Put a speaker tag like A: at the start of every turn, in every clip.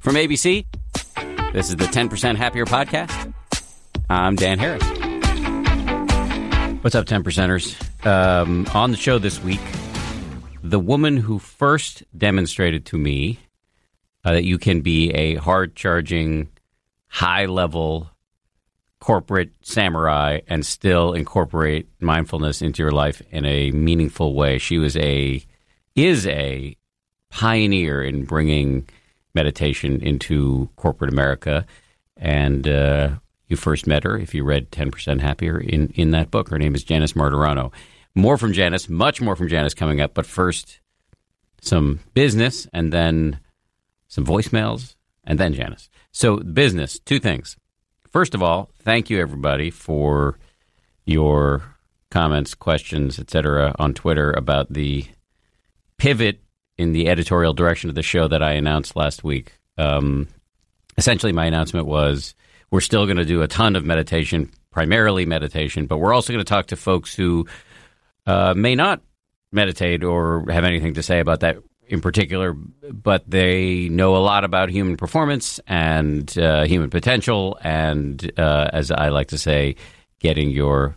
A: From ABC, this is the 10% Happier Podcast. I'm Dan Harris. What's up, 10%ers? On the show this week, the woman who first demonstrated to me that you can be a hard-charging, high-level corporate samurai and still incorporate mindfulness into your life in a meaningful way. She is a pioneer in bringing meditation into corporate America, and you first met her if you read 10% Happier in that book. Her name is Janice Martirano. More from Janice, much more from Janice coming up, but first some business and then some voicemails and then Janice. So business, two things. First of all, thank you, everybody, for your comments, questions, etc. on Twitter about the pivot in the editorial direction of the show that I announced last week. Essentially, my announcement was we're still going to do a ton of meditation, primarily meditation, but we're also going to talk to folks who may not meditate or have anything to say about that in particular, but they know a lot about human performance and human potential and, as I like to say, getting your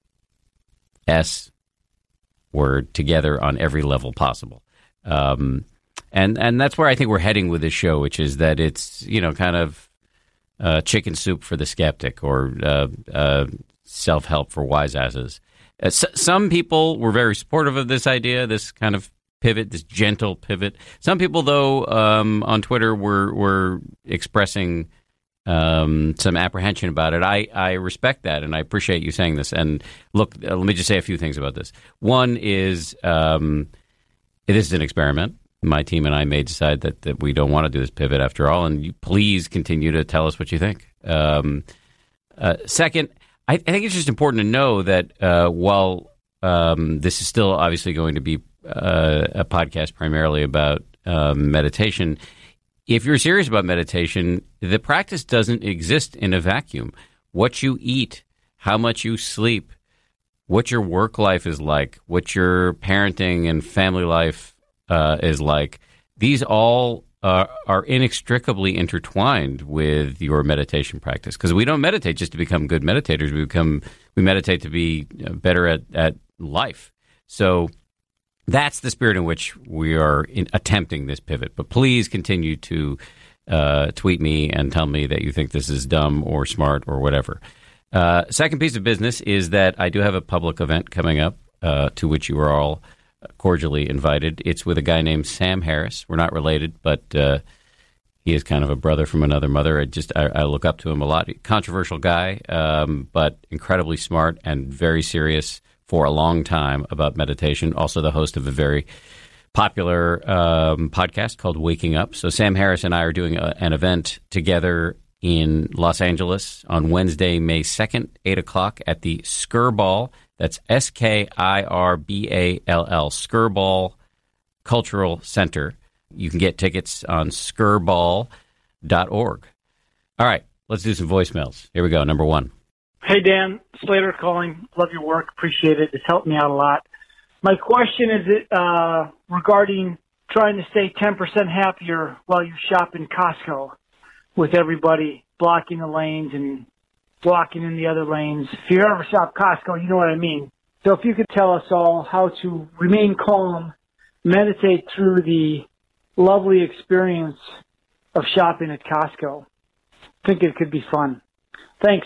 A: S word together on every level possible. And that's where I think we're heading with this show, which is that it's, kind of chicken soup for the skeptic or self-help for wise asses. Some people were very supportive of this idea, this kind of pivot, this gentle pivot. Some people, though, on Twitter were expressing some apprehension about it. I respect that, and I appreciate you saying this. And look, let me just say a few things about this. One is this is an experiment. My team and I may decide that we don't want to do this pivot after all, and you please continue to tell us what you think. Second, I think it's just important to know that while this is still obviously going to be a podcast primarily about meditation, if you're serious about meditation, the practice doesn't exist in a vacuum. What you eat, how much you sleep, what your work life is like, what your parenting and family life is like, these all are inextricably intertwined with your meditation practice. Because we don't meditate just to become good meditators. We meditate to be better at life. So that's the spirit in which we are attempting this pivot. But please continue to tweet me and tell me that you think this is dumb or smart or whatever. Second piece of business is that I do have a public event coming up to which you are all cordially invited. It's with a guy named Sam Harris. We're not related, but he is kind of a brother from another mother. I look up to him a lot. Controversial guy, but incredibly smart and very serious for a long time about meditation. Also the host of a very popular podcast called Waking Up. So Sam Harris and I are doing an event together in Los Angeles on Wednesday, May 2nd, 8 o'clock at the Skirball. That's Skirball, Skirball Cultural Center. You can get tickets on skirball.org. All right, let's do some voicemails. Here we go, number one.
B: Hey, Dan. Slater calling. Love your work. Appreciate it. It's helped me out a lot. My question is regarding trying to stay 10% happier while you shop in Costco with everybody blocking the lanes and blocking in the other lanes. If you ever shop Costco, you know what I mean. So if you could tell us all how to remain calm, meditate through the lovely experience of shopping at Costco. I think it could be fun. Thanks.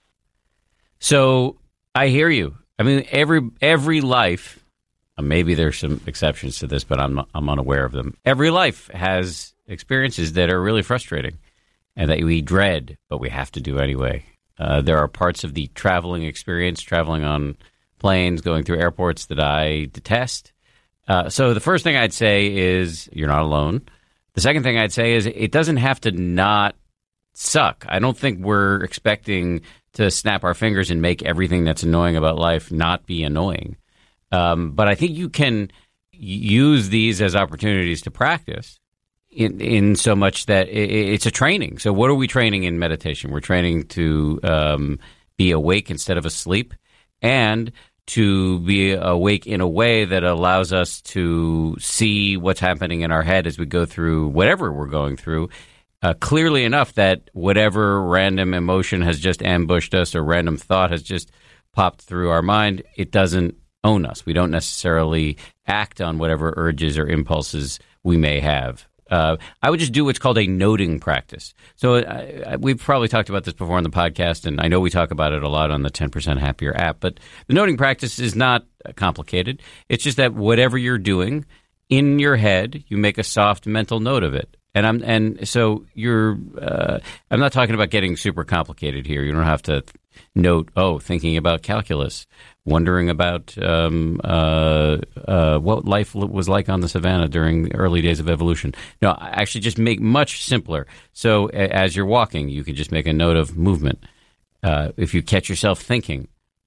A: So I hear you. I mean, every life, maybe there's some exceptions to this, but I'm unaware of them. Every life has experiences that are really frustrating and that we dread, but we have to do anyway. There are parts of the traveling experience, traveling on planes, going through airports that I detest. So the first thing I'd say is you're not alone. The second thing I'd say is it doesn't have to not suck. I don't think we're expecting to snap our fingers and make everything that's annoying about life not be annoying. But I think you can use these as opportunities to practice in so much that it's a training. So what are we training in meditation? We're training to be awake instead of asleep, and to be awake in a way that allows us to see what's happening in our head as we go through whatever we're going through, clearly enough that whatever random emotion has just ambushed us or random thought has just popped through our mind, it doesn't own us. We don't necessarily act on whatever urges or impulses we may have. I would just do what's called a noting practice. So we've probably talked about this before on the podcast, and I know we talk about it a lot on the 10% Happier app, but the noting practice is not complicated. It's just that whatever you're doing in your head, you make a soft mental note of it. And so you're. I'm not talking about getting super complicated here. You don't have to note, thinking about calculus, wondering about what life was like on the savannah during the early days of evolution. No, actually, just make much simpler. So as you're walking, you can just make a note of movement. If you catch yourself thinking,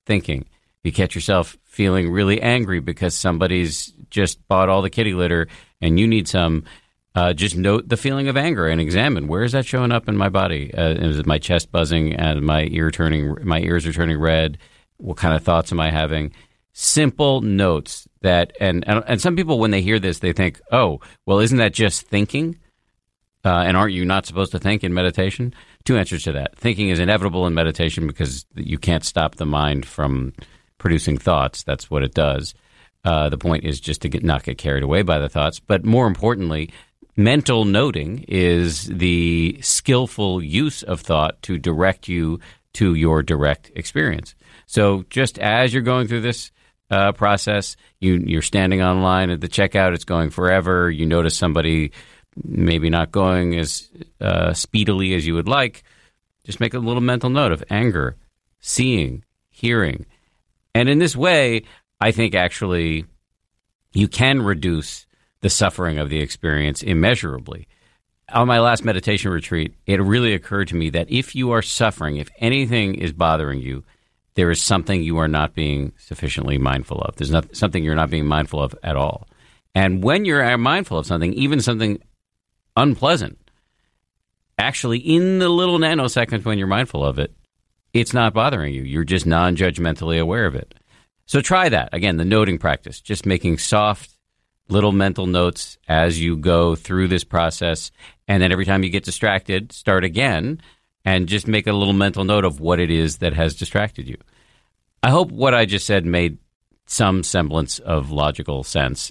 A: you catch yourself feeling really angry because somebody's just bought all the kitty litter and you need some. Just note the feeling of anger and examine where is that showing up in my body. Is it my chest buzzing and my ears are turning red? What kind of thoughts am I having? Simple notes that and some people when they hear this they think, oh, well, isn't that just thinking? And aren't you not supposed to think in meditation? Two answers to that. Thinking is inevitable in meditation because you can't stop the mind from producing thoughts. That's what it does. The point is just to not get carried away by the thoughts. But more importantly, mental noting is the skillful use of thought to direct you to your direct experience. So just as you're going through this process, you're standing online at the checkout, it's going forever, you notice somebody maybe not going as speedily as you would like, just make a little mental note of anger, seeing, hearing. And in this way, I think actually you can reduce the suffering of the experience immeasurably. On my last meditation retreat, it really occurred to me that if you are suffering, if anything is bothering you, there is something you are not being sufficiently mindful of. There's something you're not being mindful of at all. And when you're mindful of something, even something unpleasant, actually in the little nanoseconds when you're mindful of it, it's not bothering you. You're just non-judgmentally aware of it. So try that. Again, the noting practice, just making soft little mental notes as you go through this process. And then every time you get distracted, start again and just make a little mental note of what it is that has distracted you. I hope what I just said made some semblance of logical sense.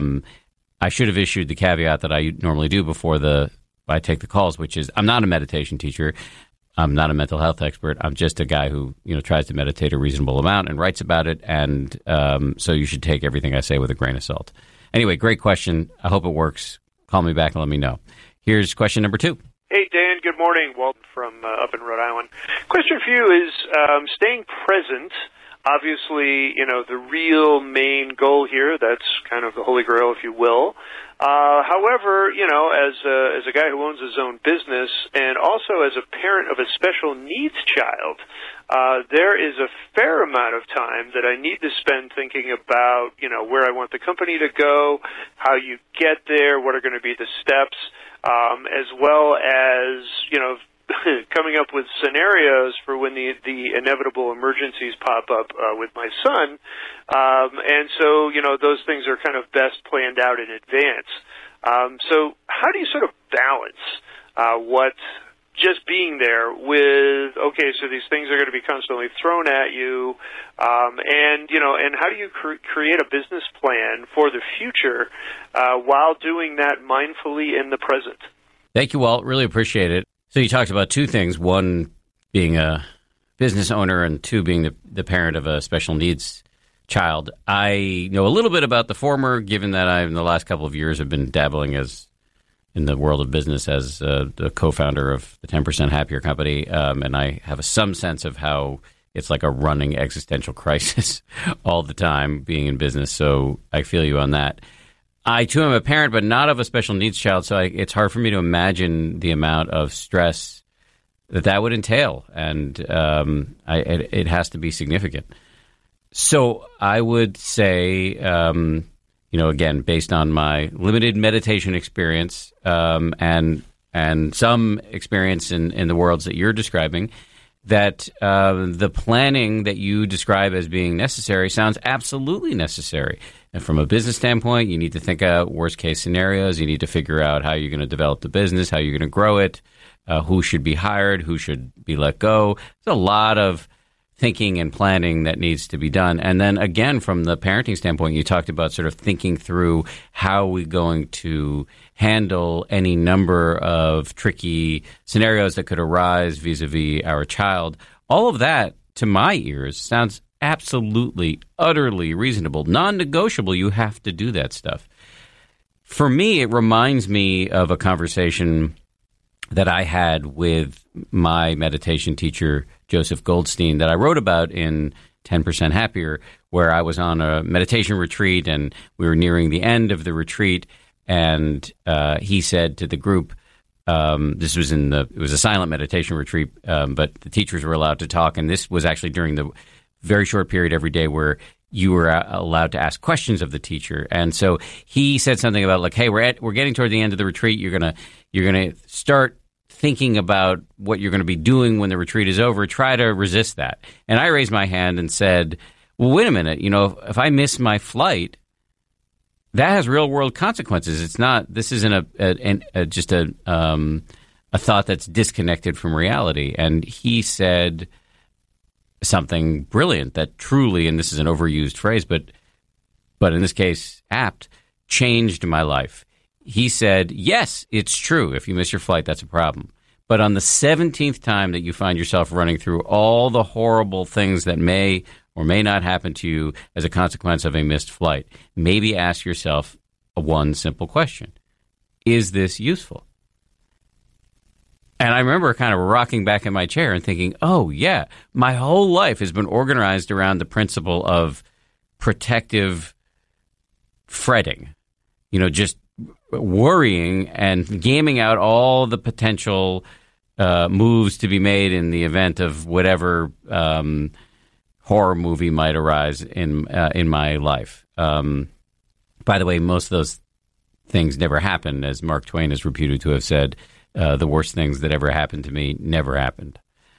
A: I should have issued the caveat that I normally do before I take the calls, which is I'm not a meditation teacher. I'm not a mental health expert. I'm just a guy who tries to meditate a reasonable amount and writes about it. And so you should take everything I say with a grain of salt. Anyway, great question. I hope it works. Call me back and let me know. Here's question number 2.
C: Hey, Dan. Good morning. Walton from up in Rhode Island. Question for you is staying present. Obviously, the real main goal here, that's kind of the holy grail, if you will. However, as a guy who owns his own business and also as a parent of a special needs child, there is a fair amount of time that I need to spend thinking about, where I want the company to go, how you get there, what are going to be the steps, as well as, coming up with scenarios for when the inevitable emergencies pop up with my son. And so, those things are kind of best planned out in advance. So how do you sort of balance what just being there with, okay, so these things are going to be constantly thrown at you, and how do you create a business plan for the future while doing that mindfully in the present?
A: Thank you, Walt. Really appreciate it. So you talked about two things, one being a business owner and two being the parent of a special needs child. I know a little bit about the former, given that I, in the last couple of years, have been dabbling in the world of business as the co-founder of the 10% Happier company, and I have some sense of how it's like a running existential crisis all the time being in business, so I feel you on that. I, too, am a parent, but not of a special needs child, so it's hard for me to imagine the amount of stress that would entail, and it has to be significant. So I would say, again, based on my limited meditation experience and some experience in the worlds that you're describing, that the planning that you describe as being necessary sounds absolutely necessary. And from a business standpoint, you need to think out worst-case scenarios. You need to figure out how you're going to develop the business, how you're going to grow it, who should be hired, who should be let go. There's a lot of thinking and planning that needs to be done. And then again, from the parenting standpoint, you talked about sort of thinking through how we're going to handle any number of tricky scenarios that could arise vis-a-vis our child. All of that, to my ears, sounds absolutely, utterly reasonable. Non-negotiable, you have to do that stuff. For me, it reminds me of a conversation that I had with my meditation teacher, Joseph Goldstein, that I wrote about in 10% Happier, where I was on a meditation retreat and we were nearing the end of the retreat. And he said to the group, it was a silent meditation retreat, but the teachers were allowed to talk. And this was actually during the very short period every day where you were allowed to ask questions of the teacher. And so he said something about like, hey, we're getting toward the end of the retreat. You're gonna start thinking about what you're going to be doing when the retreat is over. Try to resist that. And I raised my hand and said, well, wait a minute. If I miss my flight, that has real world consequences. It's not. This isn't just a thought that's disconnected from reality. And he said something brilliant that truly, and this is an overused phrase, but in this case, apt, changed my life. He said, yes, it's true. If you miss your flight, that's a problem. But on the 17th time that you find yourself running through all the horrible things that may or may not happen to you as a consequence of a missed flight, maybe ask yourself one simple question. Is this useful? And I remember kind of rocking back in my chair and thinking, oh, yeah, my whole life has been organized around the principle of protective fretting, just worrying and gaming out all the potential moves to be made in the event of whatever horror movie might arise in my life. By the way, most of those things never happened, as Mark Twain is reputed to have said. The worst things that ever happened to me never happened.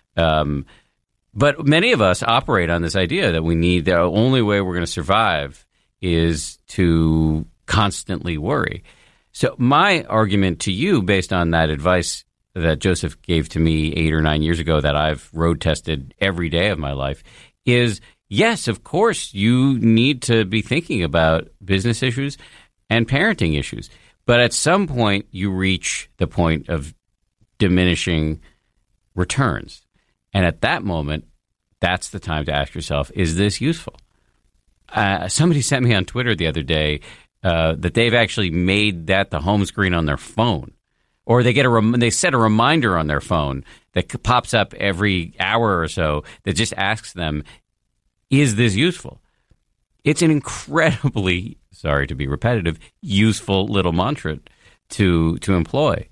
A: But many of us operate on this idea that the only way we're going to survive is to constantly worry. So my argument to you, based on that advice that Joseph gave to me 8 or 9 years ago that I've road tested every day of my life, is yes, of course, you need to be thinking about business issues and parenting issues. But at some point, you reach the point of diminishing returns. And at that moment, that's the time to ask yourself, is this useful? Somebody sent me on Twitter the other day that they've actually made that the home screen on their phone. Or they set a reminder on their phone that pops up every hour or so that just asks them, is this useful? It's an incredibly, sorry to be repetitive, useful little mantra to employ.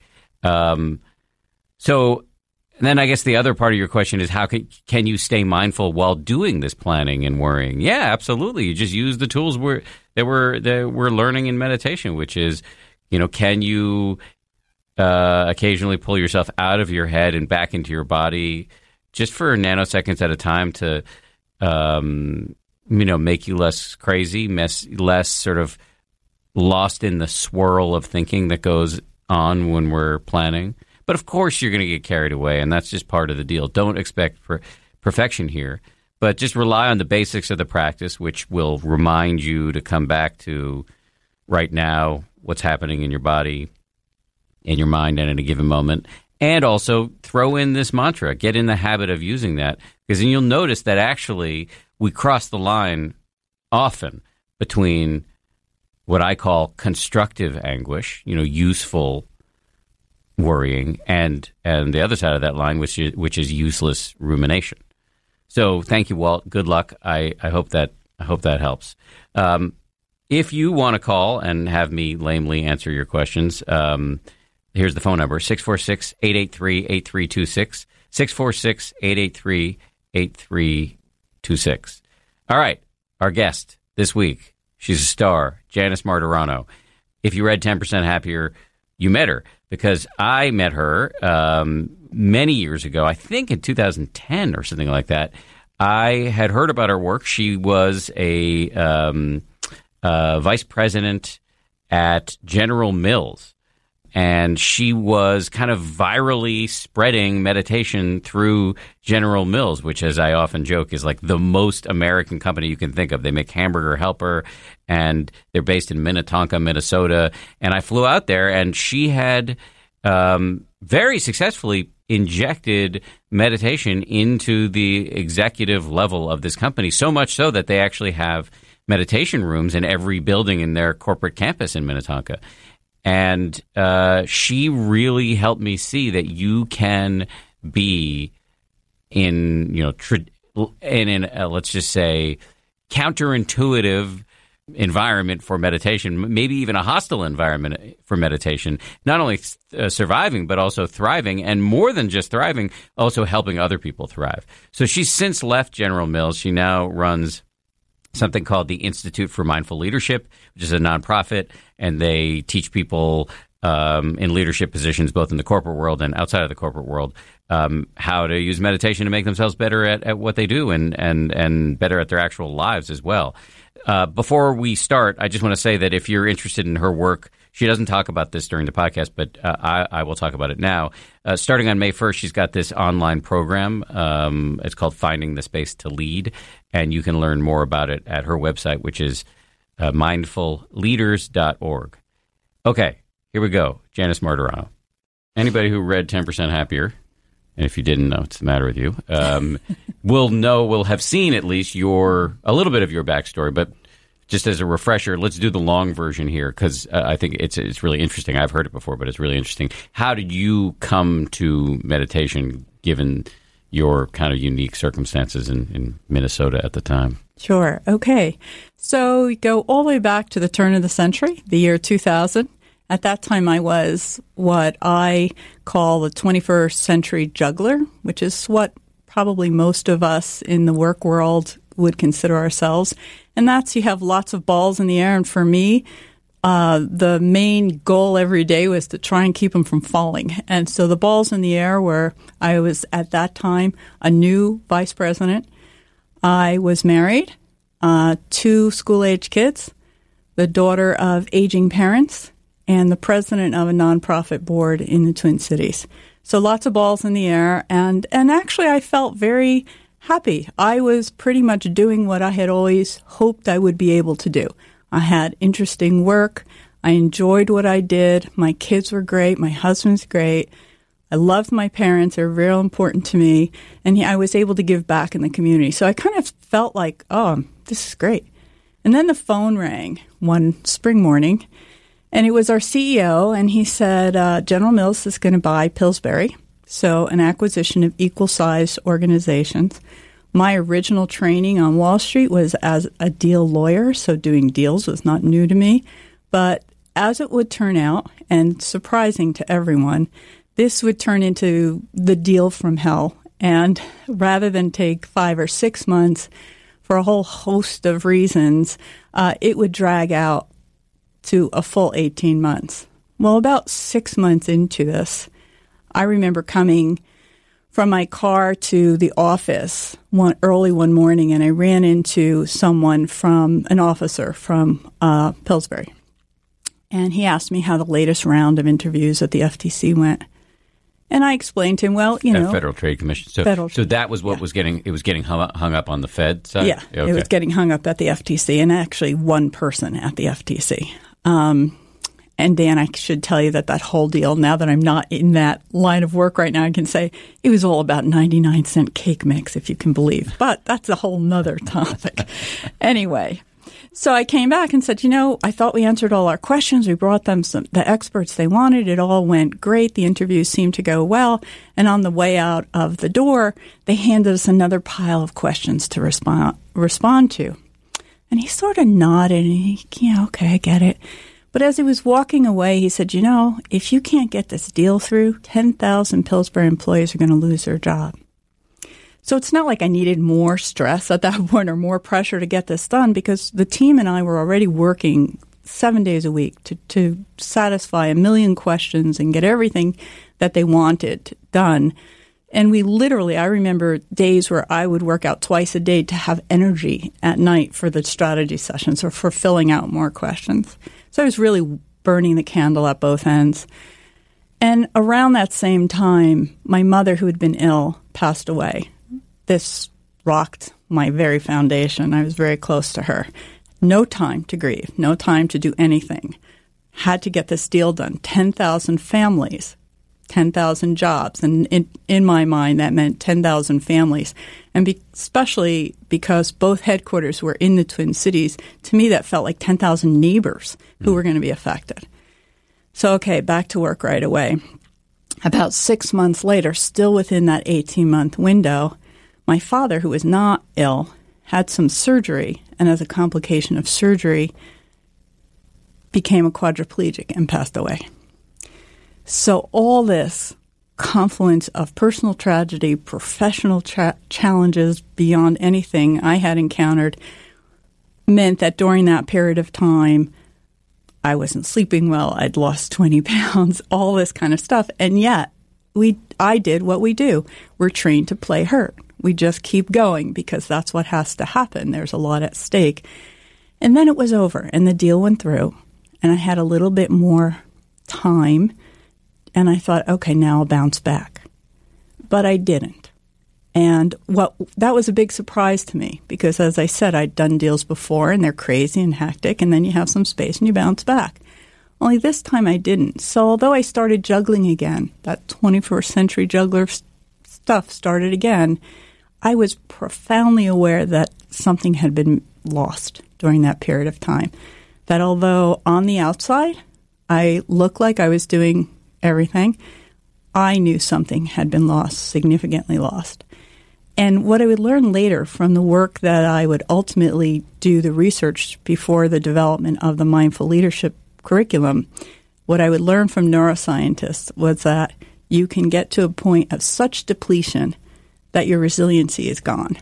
A: So then I guess the other part of your question is how can you stay mindful while doing this planning and worrying? Yeah, absolutely. You just use the tools that we're learning in meditation, which is, can you occasionally pull yourself out of your head and back into your body just for nanoseconds at a time to make you less crazy, less sort of lost in the swirl of thinking that goes on when we're planning. But of course, you're going to get carried away, and that's just part of the deal. Don't expect perfection here, but just rely on the basics of the practice, which will remind you to come back to right now, what's happening in your body, in your mind, and at a given moment. And also throw in this mantra. Get in the habit of using that, because then you'll notice that actually we cross the line often between what I call constructive anguish, useful worrying, and the other side of that line, which is useless rumination. So thank you, Walt. Good luck. I hope that helps. If you want to call and have me lamely answer your questions, here's the phone number, 646-883-8326, 646-883-8326. All right, our guest this week, she's a star, Janice Martirano. If you read 10% Happier, you met her, because I met her many years ago, I think in 2010 or something like that, I had heard about her work. She was a vice president at General Mills, and she was kind of virally spreading meditation through General Mills, which, as I often joke, is like the most American company you can think of. They make Hamburger Helper, and they're based in Minnetonka, Minnesota. And I flew out there, and she had very successfully injected meditation into the executive level of this company, so much so that they actually have meditation rooms in every building in their corporate campus in Minnetonka. And she really helped me see that you can be in, let's just say, counterintuitive environment for meditation, maybe even a hostile environment for meditation, not only surviving, but also thriving, and more than just thriving, also helping other people thrive. So she's since left General Mills. She now runs something called the Institute for Mindful Leadership, which is a nonprofit, and they teach people in leadership positions, both in the corporate world and outside of the corporate world, how to use meditation to make themselves better at what they do and better at their actual lives as well. Before we start, I just want to say that if you're interested in her work, she doesn't talk about this during the podcast, but I will talk about it now. Starting on May 1st, she's got this online program. It's called Finding the Space to Lead, and you can learn more about it at her website, which is mindfulleaders.org. Okay, here we go. Janice Martorano. Anybody who read 10% Happier, and if you didn't know what's the matter with you, will have seen at least a little bit of your backstory. But just as a refresher, let's do the long version here, because I think it's really interesting. I've heard it before, but it's really interesting. How did you come to meditation, given your kind of unique circumstances in Minnesota at the time?
D: Sure. Okay. So we go all the way back to the turn of the century, the year 2000. At that time, I was what I call the 21st century juggler, which is what probably most of us in the work world would consider ourselves. And that's, you have lots of balls in the air. And for me, the main goal every day was to try and keep them from falling. And so the balls in the air were, I was at that time a new vice president. I was married, 2 school-age kids, the daughter of aging parents, and the president of a nonprofit board in the Twin Cities. So lots of balls in the air, and actually I felt very happy. I was pretty much doing what I had always hoped I would be able to do. I had interesting work. I enjoyed what I did. My kids were great. My husband's great. I loved my parents. They were very important to me, and I was able to give back in the community. So I kind of felt like, oh, this is great. And then the phone rang one spring morning, and it was our CEO, and he said, General Mills is going to buy Pillsbury, so an acquisition of equal-sized organizations. My original training on Wall Street was as a deal lawyer, so doing deals was not new to me. But as it would turn out, and surprising to everyone, this would turn into the deal from hell. And rather than take 5 or 6 months for a whole host of reasons, it would drag out to a full 18 months. Well, about 6 months into this, I remember coming from my car to the office early one morning, and I ran into an officer from Pillsbury. And he asked me how the latest round of interviews at the FTC went. And I explained to him, well,
A: Federal Trade Commission. So that was what was getting hung up on the Fed side?
D: Yeah, okay. It was getting hung up at the FTC, and actually one person at the FTC. And Dan, I should tell you that whole deal, now that I'm not in that line of work right now, I can say it was all about 99-cent cake mix, if you can believe. But that's a whole nother topic. Anyway, so I came back and said, I thought we answered all our questions. We brought them the experts they wanted. It all went great. The interviews seemed to go well. And on the way out of the door, they handed us another pile of questions to respond to. And he sort of nodded and okay, I get it. But as he was walking away, he said, if you can't get this deal through, 10,000 Pillsbury employees are going to lose their job. So it's not like I needed more stress at that point or more pressure to get this done, because the team and I were already working 7 days a week to satisfy a million questions and get everything that they wanted done. And we literally, I remember days where I would work out twice a day to have energy at night for the strategy sessions or for filling out more questions. So I was really burning the candle at both ends. And around that same time, my mother, who had been ill, passed away. This rocked my very foundation. I was very close to her. No time to grieve, no time to do anything. Had to get this deal done. 10,000 families, 10,000 jobs. And in my mind, that meant 10,000 families. And especially because both headquarters were in the Twin Cities, to me that felt like 10,000 neighbors who were going to be affected. So, okay, back to work right away. About 6 months later, still within that 18-month window, my father, who was not ill, had some surgery, and as a complication of surgery, became a quadriplegic and passed away. So all this confluence of personal tragedy, professional challenges beyond anything I had encountered meant that during that period of time, I wasn't sleeping well, I'd lost 20 pounds, all this kind of stuff. And yet, I did what we do. We're trained to play hurt. We just keep going because that's what has to happen. There's a lot at stake. And then it was over, and the deal went through, and I had a little bit more time, and I thought, okay, now I'll bounce back. But I didn't. And that was a big surprise to me because, as I said, I'd done deals before, and they're crazy and hectic, and then you have some space and you bounce back. Only this time I didn't. So although I started juggling again, that 21st century juggler stuff started again, I was profoundly aware that something had been lost during that period of time. That although on the outside I looked like I was doing everything, I knew something had been lost, significantly lost. And what I would learn later from the work that I would ultimately do the research before the development of the mindful leadership curriculum, what I would learn from neuroscientists was that you can get to a point of such depletion that your resiliency is gone.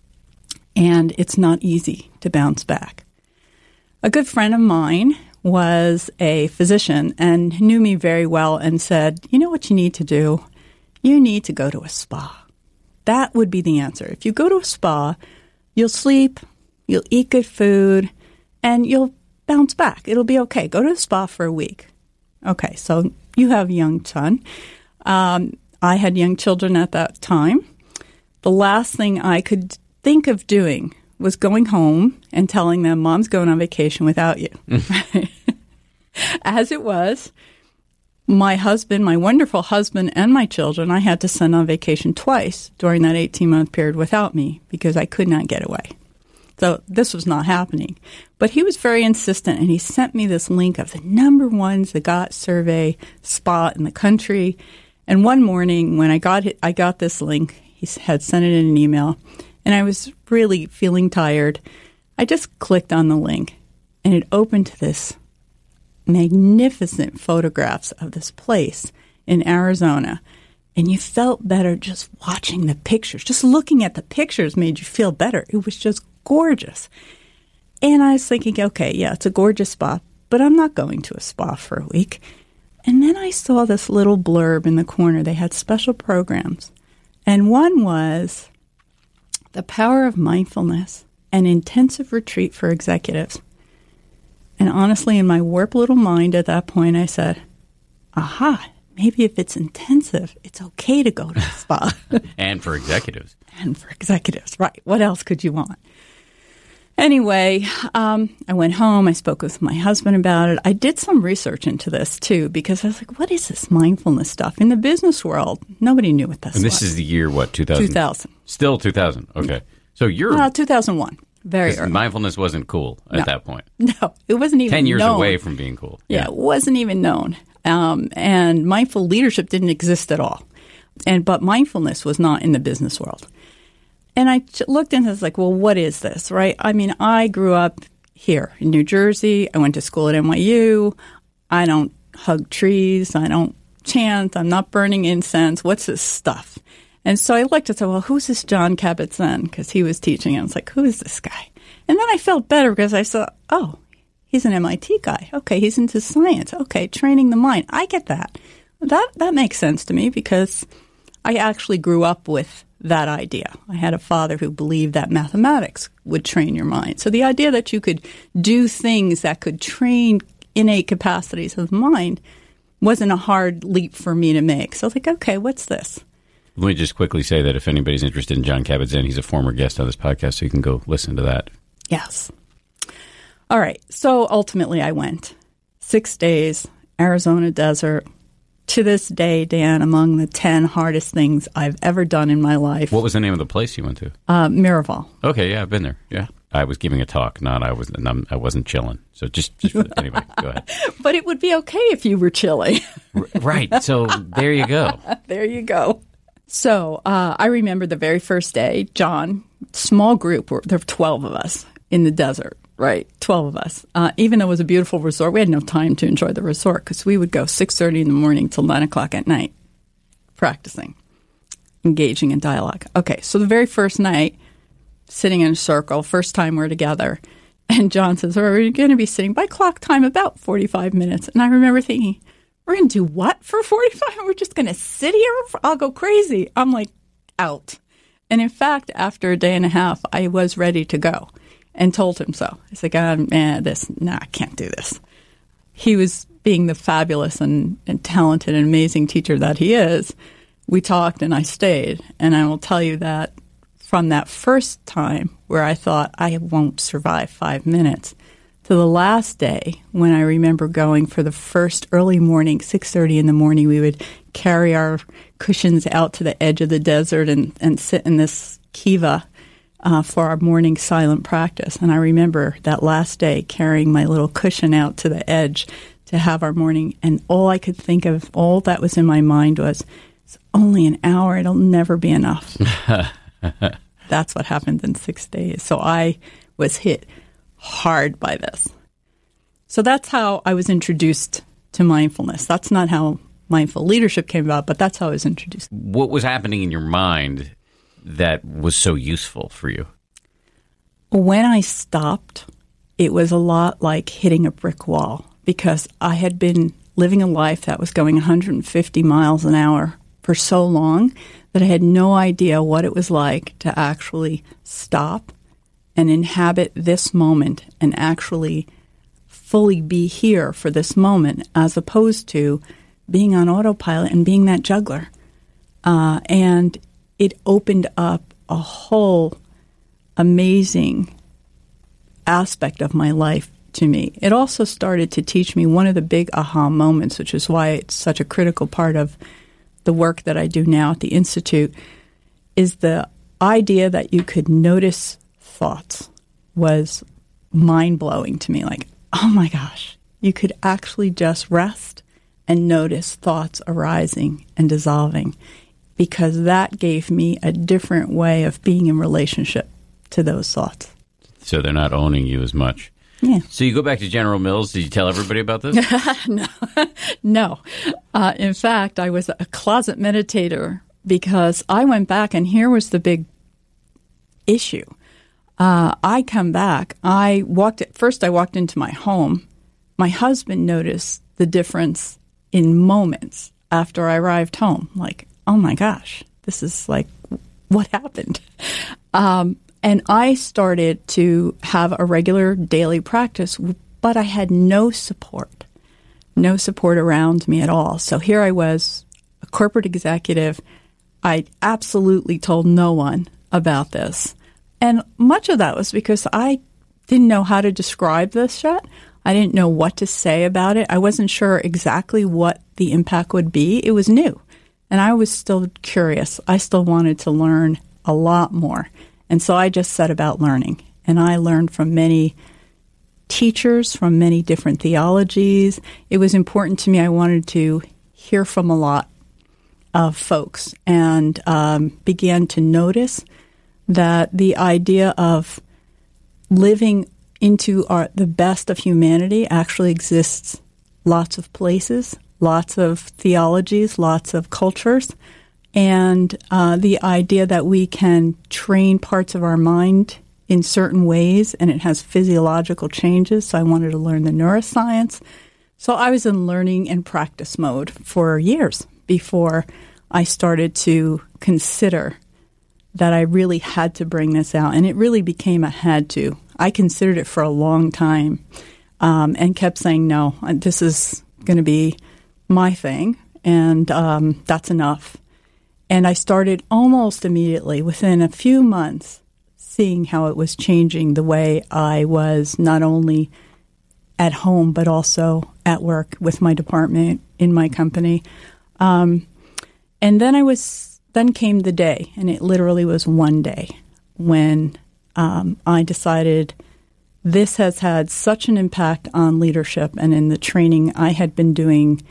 D: And it's not easy to bounce back. A good friend of mine was a physician and knew me very well and said, you know what you need to do? You need to go to a spa. That would be the answer. If you go to a spa, you'll sleep, you'll eat good food, and you'll bounce back. It'll be okay. Go to the spa for a week. Okay, so you have a young son. I had young children at that time. The last thing I could think of doing was going home and telling them, Mom's going on vacation without you. As it was, my husband, my wonderful husband, and my children, I had to send on vacation twice during that 18-month period without me because I could not get away. So this was not happening. But he was very insistent, and he sent me this link of the #1 Zagat survey spa in the country. And one morning when I got this link, he had sent it in an email, and I was really feeling tired. I just clicked on the link, and it opened to this magnificent photographs of this place in Arizona. And you felt better just watching the pictures. Just looking at the pictures made you feel better. It was just gorgeous. And I was thinking, okay, yeah, it's a gorgeous spa, but I'm not going to a spa for a week. And then I saw this little blurb in the corner. They had special programs. And one was the power of mindfulness, an intensive retreat for executives. And honestly, in my warped little mind at that point, I said, aha, maybe if it's intensive, it's okay to go to a spa.
A: And for executives.
D: And for executives, right. What else could you want? Anyway, I went home. I spoke with my husband about it. I did some research into this, too, because I was like, what is this mindfulness stuff? In the business world, nobody knew what this was.
A: And this is the year, what, 2000?
D: 2000.
A: Still 2000. Okay. So you're...
D: 2001. Very early.
A: Mindfulness wasn't cool at that point.
D: No, it wasn't even
A: 10 years
D: known.
A: away from being cool.
D: Yeah, it wasn't even known. And mindful leadership didn't exist at all. But mindfulness was not in the business world. And I looked into it, I was like, well, what is this, right? I mean, I grew up here in New Jersey. I went to school at NYU. I don't hug trees. I don't chant. I'm not burning incense. What's this stuff? And so I looked and said, well, who's this Jon Kabat-Zinn? Because he was teaching. I was like, who is this guy? And then I felt better because I saw, oh, he's an MIT guy. Okay, he's into science. Okay, training the mind. I get that. That makes sense to me because I actually grew up with that idea. I had a father who believed that mathematics would train your mind. So the idea that you could do things that could train innate capacities of the mind wasn't a hard leap for me to make. So I was like, okay, what's this?
A: Let me just quickly say that if anybody's interested in Jon Kabat-Zinn, he's a former guest on this podcast, so you can go listen to that.
D: Yes. All right. So ultimately I went. 6 days, Arizona desert. To this day, Dan, among the 10 hardest things I've ever done in my life.
A: What was the name of the place you went to?
D: Miraval.
A: Okay, yeah, I've been there. Yeah. I was giving a talk, I wasn't chilling. So just anyway, go ahead.
D: But it would be okay if you were chilling.
A: Right. So there you go.
D: There you go. So I remember the very first day, John, small group, there were 12 of us in the desert, right? 12 of us. Even though it was a beautiful resort, we had no time to enjoy the resort because we would go 6:30 in the morning till 9 o'clock at night practicing, engaging in dialogue. Okay, so the very first night, sitting in a circle, first time we're together, and John says, we're going to be sitting by clock time about 45 minutes. And I remember thinking, we're going to do what for 45? We're just going to sit here? I'll go crazy. I'm like, out. And in fact, after a day and a half, I was ready to go and told him so. I said, I can't do this. He was being the fabulous and talented and amazing teacher that he is. We talked and I stayed. And I will tell you that from that first time where I thought I won't survive 5 minutes to the last day when I remember going for the first early morning, 6:30 in the morning, we would carry our cushions out to the edge of the desert and sit in this kiva for our morning silent practice. And I remember that last day carrying my little cushion out to the edge to have our morning. And all I could think of, all that was in my mind was, it's only an hour. It'll never be enough. That's what happened in 6 days. So I was hit hard by this. So that's how I was introduced to mindfulness. That's not how mindful leadership came about, but that's how I was introduced.
A: What was happening in your mind that was so useful for you?
D: When I stopped, it was a lot like hitting a brick wall because I had been living a life that was going 150 miles an hour for so long that I had no idea what it was like to actually stop and inhabit this moment and actually fully be here for this moment as opposed to being on autopilot and being that juggler. And it opened up a whole amazing aspect of my life to me. It also started to teach me one of the big aha moments, which is why it's such a critical part of the work that I do now at the Institute, is the idea that you could notice thoughts was mind-blowing to me. Like, oh my gosh, you could actually just rest and notice thoughts arising and dissolving, because that gave me a different way of being in relationship to those thoughts.
A: So they're not owning you as much.
D: Yeah.
A: So you go back to General Mills. Did you tell everybody about this?
D: No. In fact, I was a closet meditator because I went back, and here was the big issue. I come back. I walked into my home. My husband noticed the difference in moments after I arrived home. Like, oh my gosh, this is like, what happened? And I started to have a regular daily practice, but I had no support around me at all. So here I was, a corporate executive. I absolutely told no one about this. And much of that was because I didn't know how to describe this yet. I didn't know what to say about it. I wasn't sure exactly what the impact would be. It was new. And I was still curious. I still wanted to learn a lot more. And so I just set about learning. And I learned from many teachers, from many different theologies. It was important to me. I wanted to hear from a lot of folks and began to notice that the idea of living into the best of humanity actually exists lots of places, lots of theologies, lots of cultures. And the idea that we can train parts of our mind in certain ways, and it has physiological changes. So I wanted to learn the neuroscience. So I was in learning and practice mode for years before I started to consider that I really had to bring this out. And it really became a had to. I considered it for a long time and kept saying, no, this is going to be my thing, and that's enough. And I started almost immediately, within a few months, seeing how it was changing the way I was not only at home, but also at work with my department in my company. And then came the day, and it literally was one day when I decided this has had such an impact on leadership and in the training I had been doing,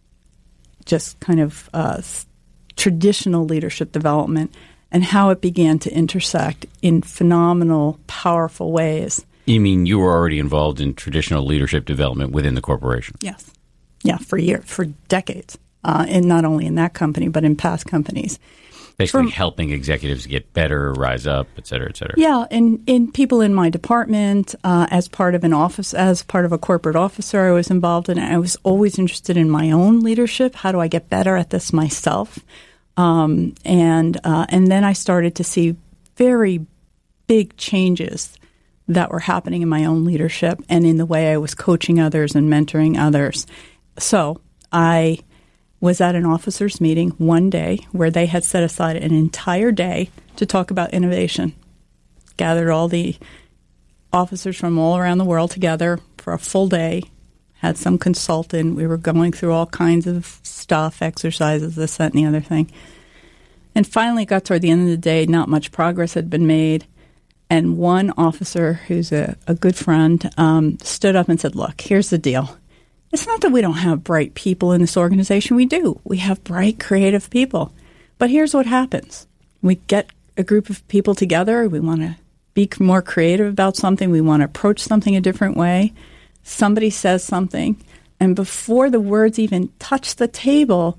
D: just kind of traditional leadership development, and how it began to intersect in phenomenal, powerful ways.
A: You mean you were already involved in traditional leadership development within the corporation?
D: Yes. Yeah, for decades. And not only in that company, but in past companies.
A: Basically helping executives get better, rise up, et cetera, et cetera.
D: Yeah, and in people in my department, as part of an office, as part of a corporate officer, I was involved in it. I was always interested in my own leadership. How do I get better at this myself? And then I started to see very big changes that were happening in my own leadership and in the way I was coaching others and mentoring others. So I was at an officers' meeting one day where they had set aside an entire day to talk about innovation. Gathered all the officers from all around the world together for a full day, had some consultant. We were going through all kinds of stuff, exercises, this, that, and the other thing. And finally got toward the end of the day, not much progress had been made. And one officer, who's a good friend, stood up and said, look, here's the deal. It's not that we don't have bright people in this organization. We do. We have bright, creative people. But here's what happens. We get a group of people together. We want to be more creative about something. We want to approach something a different way. Somebody says something, and before the words even touch the table,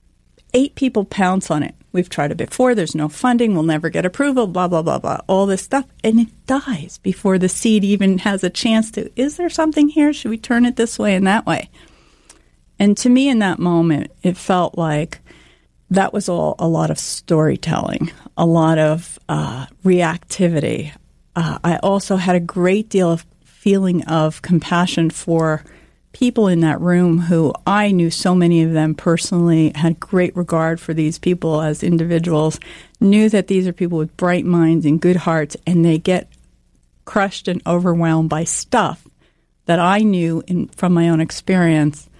D: 8 people pounce on it. We've tried it before. There's no funding. We'll never get approval, blah, blah, blah, blah, all this stuff. And it dies before the seed even has a chance to, is there something here? Should we turn it this way and that way? And to me in that moment, it felt like that was all a lot of storytelling, a lot of reactivity. I also had a great deal of feeling of compassion for people in that room who I knew so many of them personally, had great regard for these people as individuals, knew that these are people with bright minds and good hearts, and they get crushed and overwhelmed by stuff that I knew from my own experience,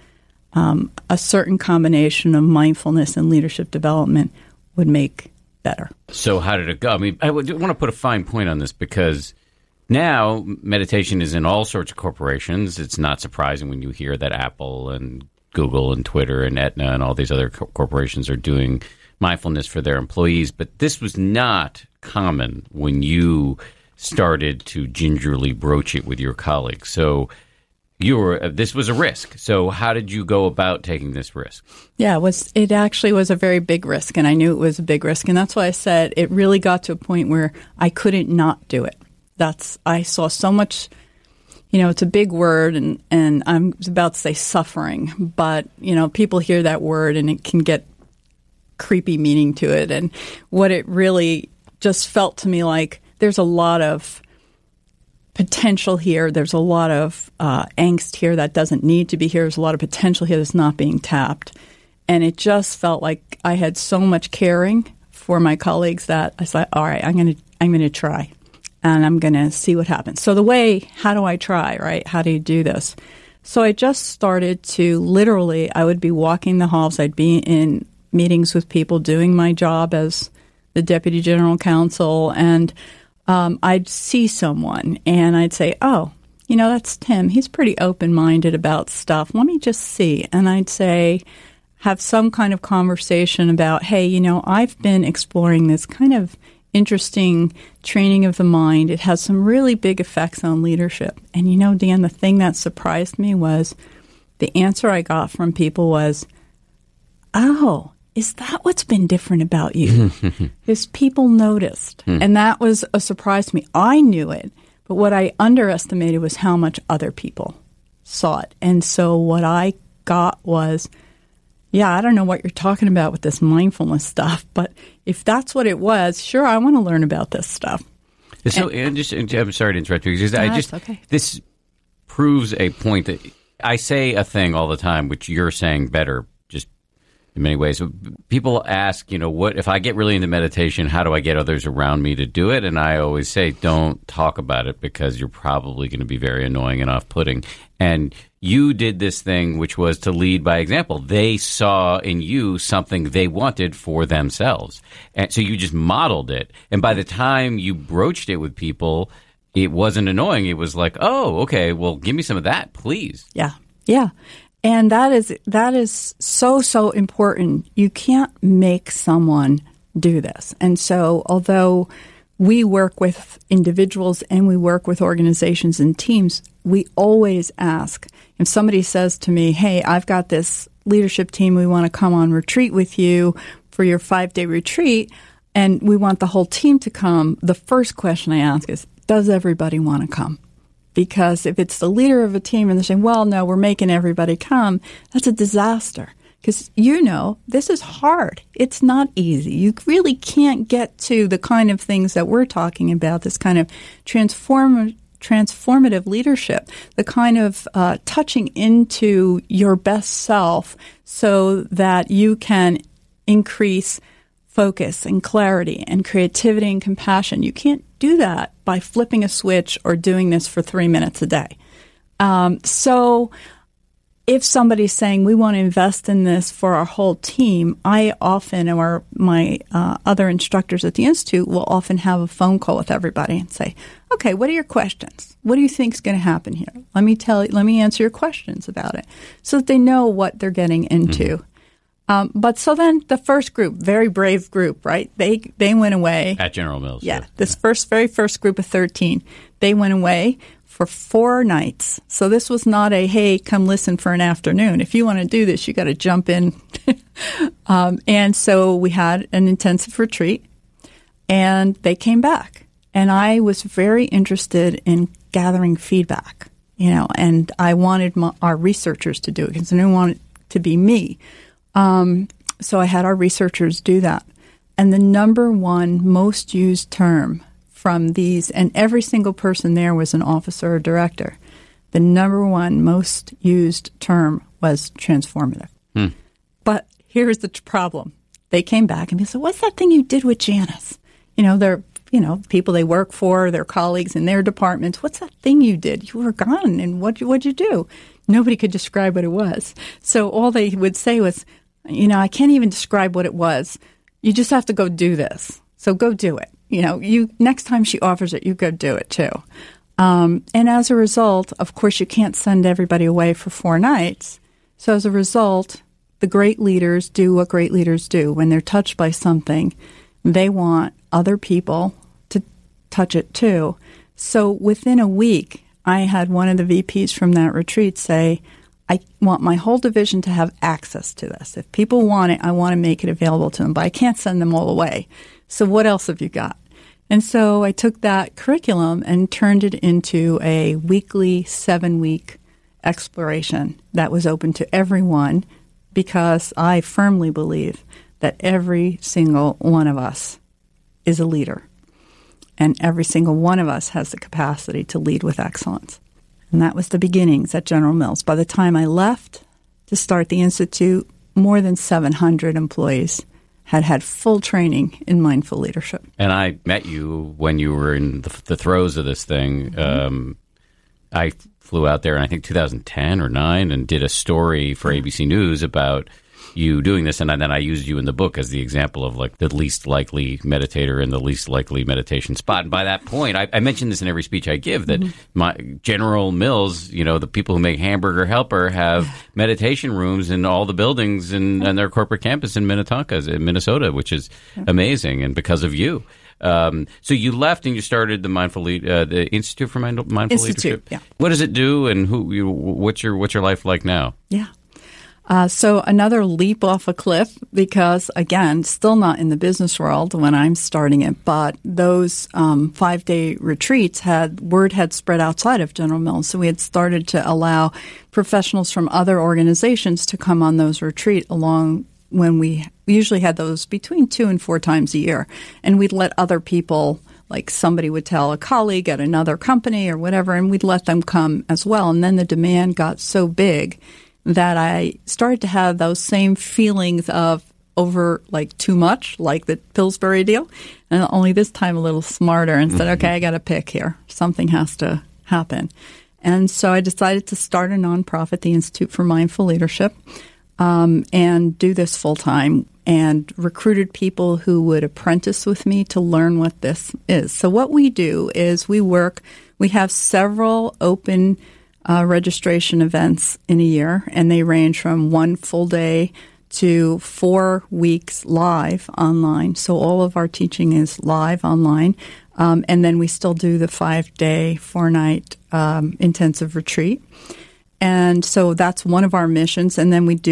D: a certain combination of mindfulness and leadership development would make better.
A: So how did it go? I mean, I want to put a fine point on this because now meditation is in all sorts of corporations. It's not surprising when you hear that Apple and Google and Twitter and Aetna and all these other corporations are doing mindfulness for their employees. But this was not common when you started to gingerly broach it with your colleagues. So this was a risk. So how did you go about taking this risk?
D: Yeah, it actually was a very big risk, and I knew it was a big risk. And that's why I said it really got to a point where I couldn't not do it. I saw so much, it's a big word, and I'm about to say suffering, but, people hear that word and it can get creepy meaning to it. And what it really just felt to me like there's a lot of potential here. There's a lot of angst here that doesn't need to be here. There's a lot of potential here that's not being tapped. And it just felt like I had so much caring for my colleagues that I said, all right, I'm going to try. And I'm going to see what happens. So how do I try, right? How do you do this? So I just started to literally, I would be walking the halls. I'd be in meetings with people doing my job as the deputy general counsel. And I'd see someone and I'd say, oh, that's Tim. He's pretty open-minded about stuff. Let me just see. And I'd say, have some kind of conversation about, hey, I've been exploring this kind of interesting training of the mind. It has some really big effects on leadership. And Dan, the thing that surprised me was the answer I got from people was, oh, is that what's been different about you? Is people noticed. And that was a surprise to me. I knew it, but what I underestimated was how much other people saw it. And so what I got was, yeah, I don't know what you're talking about with this mindfulness stuff, but if that's what it was, sure, I want to learn about this stuff.
A: So, I'm sorry to interrupt you, because
D: okay.
A: This proves a point that I say a thing all the time, which you're saying better, just in many ways. People ask, what if I get really into meditation, how do I get others around me to do it? And I always say, don't talk about it, because you're probably going to be very annoying and off-putting. And you did this thing, which was to lead by example. They saw in you something they wanted for themselves. And so you just modeled it. And by the time you broached it with people, it wasn't annoying. It was like, oh, okay, well, give me some of that, please.
D: Yeah. Yeah. And that is so important. You can't make someone do this. And so although we work with individuals and we work with organizations and teams, we always ask, if somebody says to me, hey, I've got this leadership team, we want to come on retreat with you for your 5-day retreat, and we want the whole team to come, the first question I ask is, does everybody want to come? Because if it's the leader of a team and they're saying, well, no, we're making everybody come, that's a disaster. Because this is hard. It's not easy. You really can't get to the kind of things that we're talking about, this kind of transformative leadership, the kind of touching into your best self so that you can increase focus and clarity and creativity and compassion. You can't do that by flipping a switch or doing this for 3 minutes a day. So if somebody's saying we want to invest in this for our whole team, I often, or my other instructors at the Institute will often have a phone call with everybody and say, okay, what are your questions? What do you think is going to happen here? Let me answer your questions about it so that they know what they're getting into. But so then the first group, very brave group, right? They went away.
A: At General Mills.
D: Yeah. This very first group of 13, they went away for 4 nights. So this was not a, hey, come listen for an afternoon. If you want to do this, you got to jump in. And so we had an intensive retreat, and they came back. And I was very interested in gathering feedback, and I wanted our researchers to do it because I didn't want it to be me. So I had our researchers do that. And the number one most used term from these, and every single person there was an officer or director, the number one most used term was transformative. But here's the problem. They came back and they said, what's that thing you did with Janice? They're people they work for, their colleagues in their departments. What's that thing you did? You were gone, and what'd you do? Nobody could describe what it was. So all they would say was, I can't even describe what it was. You just have to go do this. So go do it. Next time she offers it, you go do it too. And as a result, of course, you can't send everybody away for 4 nights. So as a result, the great leaders do what great leaders do. When they're touched by something, they want other people to touch it too. So within a week, I had one of the VPs from that retreat say, I want my whole division to have access to this. If people want it, I want to make it available to them, but I can't send them all away. So what else have you got? And so I took that curriculum and turned it into a weekly 7-week exploration that was open to everyone, because I firmly believe that every single one of us is a leader, and every single one of us has the capacity to lead with excellence. And that was the beginnings at General Mills. By the time I left to start the Institute, more than 700 employees had full training in mindful leadership. And
A: I met you when you were in the throes of this thing. I flew out there in, I think, 2010 or 9 and did a story for ABC News about you doing this, and then I used you in the book as the example of like the least likely meditator in the least likely meditation spot. And by that point, I mentioned this in every speech I give, that my General Mills, the people who make Hamburger Helper have meditation rooms in all the buildings and their corporate campus in Minnetonka, in Minnesota, which is amazing, and because of you. So you left and you started the Institute for Mindful Leadership.
D: Yeah.
A: What does it do, and what's your life like now?
D: Yeah. So another leap off a cliff because, again, still not in the business world when I'm starting it, but those 5-day retreats word had spread outside of General Mills. So we had started to allow professionals from other organizations to come on those retreat along when we usually had those between 2 and 4 times a year. And we'd let other people, like somebody would tell a colleague at another company or whatever, and we'd let them come as well. And then the demand got so big that I started to have those same feelings of over, like, too much, like the Pillsbury deal, and only this time a little smarter and said, okay, I got to pick here. Something has to happen. And so I decided to start a nonprofit, the Institute for Mindful Leadership, and do this full time, and recruited people who would apprentice with me to learn what this is. So what we do is we have several open registration events in a year, and they range from 1 full day to 4 weeks live online. So all of our teaching is live online. And then we still do the 5-day, 4-night intensive retreat. And so that's one of our missions. And then we do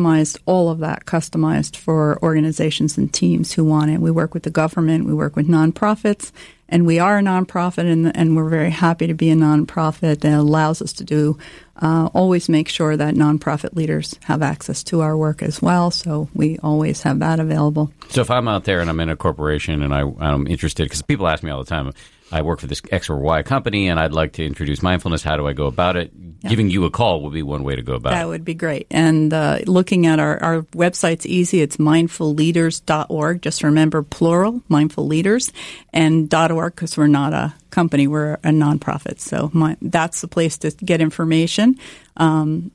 D: all of that customized for organizations and teams who want it. We work with the government. We work with nonprofits. And we are a nonprofit, and we're very happy to be a nonprofit that allows us to do always make sure that nonprofit leaders have access to our work as well. So we always have that available.
A: So if I'm out there and I'm in a corporation and I'm interested, because people ask me all the time, I work for this X or Y company and I'd like to introduce mindfulness. How do I go about it? Yeah. Giving you a call would be one way to go about it.
D: That would be great. And looking at our website's easy. It's mindfulleaders.org. Just remember plural, mindful leaders, and .org because we're not a company. We're a nonprofit. So that's the place to get information and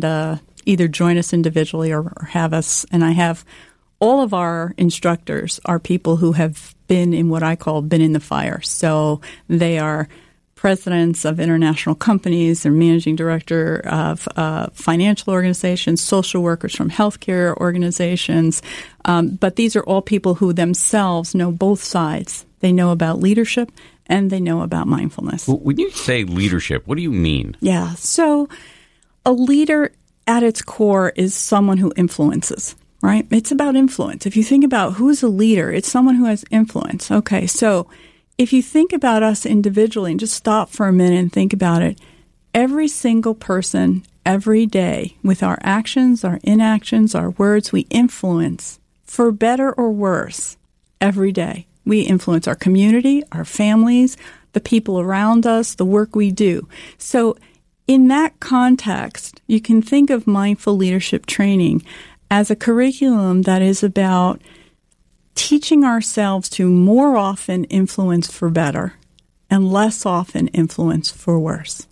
D: either join us individually or have us. And I have all of our instructors are people who have been in what I call been in the fire. So they are presidents of international companies, they're managing director of financial organizations, social workers from healthcare organizations. But these are all people who themselves know both sides. They know about leadership and they know about mindfulness.
A: When you say leadership, what do you mean?
D: Yeah. So a leader at its core is someone who influences. Right? It's about influence. If you think about who's a leader, it's someone who has influence. Okay, so if you think about us individually and just stop for a minute and think about it, every single person, every day, with our actions, our inactions, our words, we influence, for better or worse, every day. We influence our community, our families, the people around us, the work we do. So in that context, you can think of mindful leadership training as a curriculum that is about teaching ourselves to more often influence for better and less often influence for worse.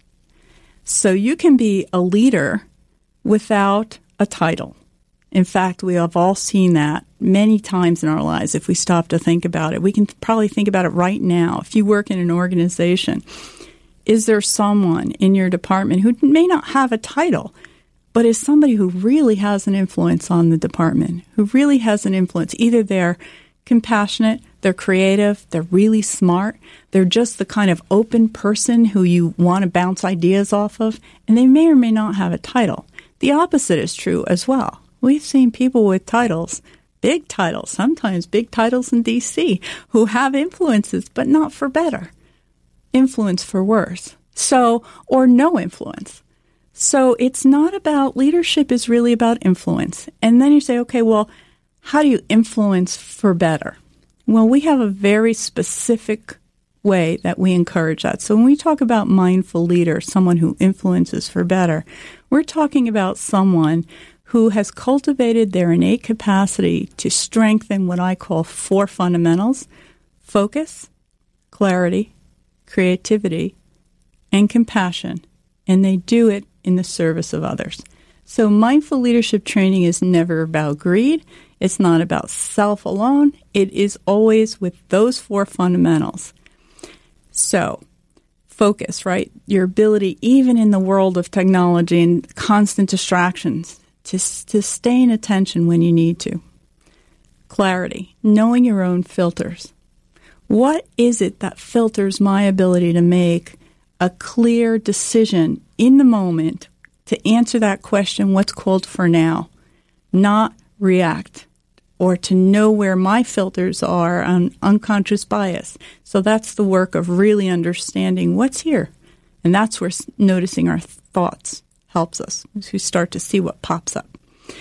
D: So you can be a leader without a title. In fact, we have all seen that many times in our lives if we stop to think about it. We can probably think about it right now. If you work in an organization, is there someone in your department who may not have a title, but is somebody who really has an influence on the department, who really has an influence? Either they're compassionate, they're creative, they're really smart, they're just the kind of open person who you want to bounce ideas off of, and they may or may not have a title. The opposite is true as well. We've seen people with titles, big titles, sometimes big titles in D.C., who have influences, but not for better. Influence for worse. So, or no influence. So it's not about leadership, is really about influence. And then you say, okay, well, how do you influence for better? Well, we have a very specific way that we encourage that. So when we talk about mindful leader, someone who influences for better, we're talking about someone who has cultivated their innate capacity to strengthen what I call 4 fundamentals: focus, clarity, creativity, and compassion. And they do it in the service of others. So mindful leadership training is never about greed. It's not about self alone. It is always with those 4 fundamentals. So focus, right? Your ability, even in the world of technology and constant distractions, to stay in attention when you need to. Clarity, knowing your own filters. What is it that filters my ability to make a clear decision in the moment to answer that question, what's called for now, not react, or to know where my filters are on unconscious bias. So that's the work of really understanding what's here. And that's where noticing our thoughts helps us, as we start to see what pops up.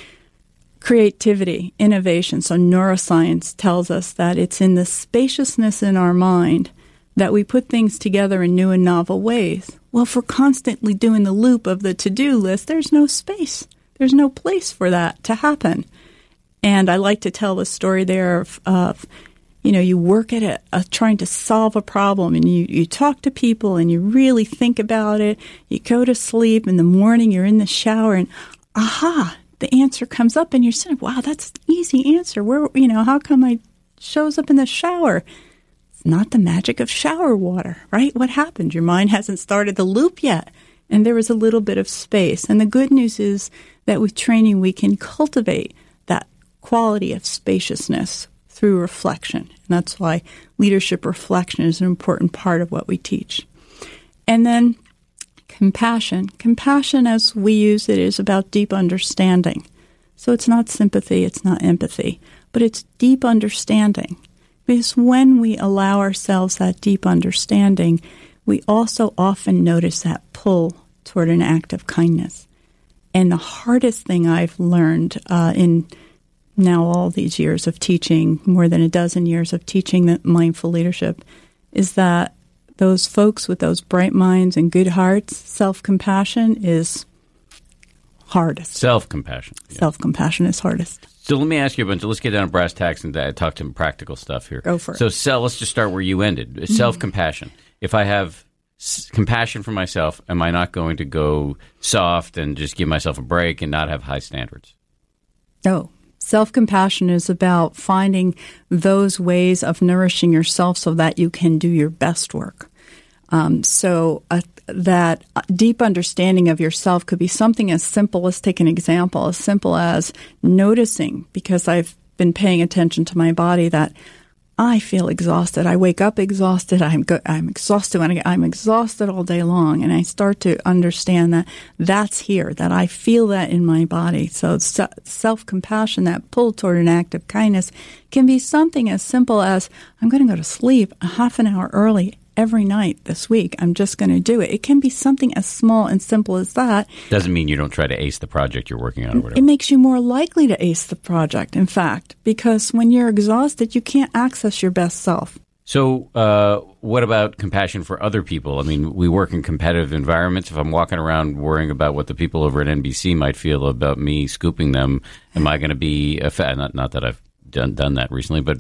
D: Creativity, innovation. So neuroscience tells us that it's in the spaciousness in our mind that we put things together in new and novel ways. Well, if we're constantly doing the loop of the to-do list, there's no space. There's no place for that to happen. And I like to tell the story there of you work at it, trying to solve a problem, and you talk to people, and you really think about it. You go to sleep. In the morning, you're in the shower, and aha, the answer comes up, and you're saying, wow, that's an easy answer. How come it shows up in the shower? It's not the magic of shower water, right? What happened? Your mind hasn't started the loop yet, and there was a little bit of space. And the good news is that with training, we can cultivate that quality of spaciousness through reflection. And that's why leadership reflection is an important part of what we teach. And then compassion. Compassion, as we use it, is about deep understanding. So it's not sympathy, it's not empathy, but it's deep understanding. Because when we allow ourselves that deep understanding, we also often notice that pull toward an act of kindness. And the hardest thing I've learned in now all these years of teaching, more than a dozen years of teaching the mindful leadership, is that those folks with those bright minds and good hearts, self-compassion is hardest.
A: Self-compassion.
D: Yeah. Self-compassion is hardest.
A: So let me ask you a bunch. Let's get down to brass tacks and talk to practical stuff here.
D: Go for it.
A: So let's just start where you ended. Self-compassion. If I have compassion for myself, am I not going to go soft and just give myself a break and not have high standards?
D: No. Self-compassion is about finding those ways of nourishing yourself so that you can do your best work. That deep understanding of yourself could be something as simple, let's take an example, as simple as noticing, because I've been paying attention to my body, that I feel exhausted. I wake up exhausted. I'm exhausted I'm exhausted all day long. And I start to understand that that's here, that I feel that in my body. So self-compassion, that pull toward an act of kindness, can be something as simple as, I'm going to go to sleep a half an hour early every night this week. I'm just going to do it. It can be something as small and simple as that.
A: Doesn't mean you don't try to ace the project you're working on or whatever.
D: It makes you more likely to ace the project, in fact, because when you're exhausted, you can't access your best self.
A: So what about compassion for other people? I mean, we work in competitive environments. If I'm walking around worrying about what the people over at NBC might feel about me scooping them, am I going to be not that I've done that recently, but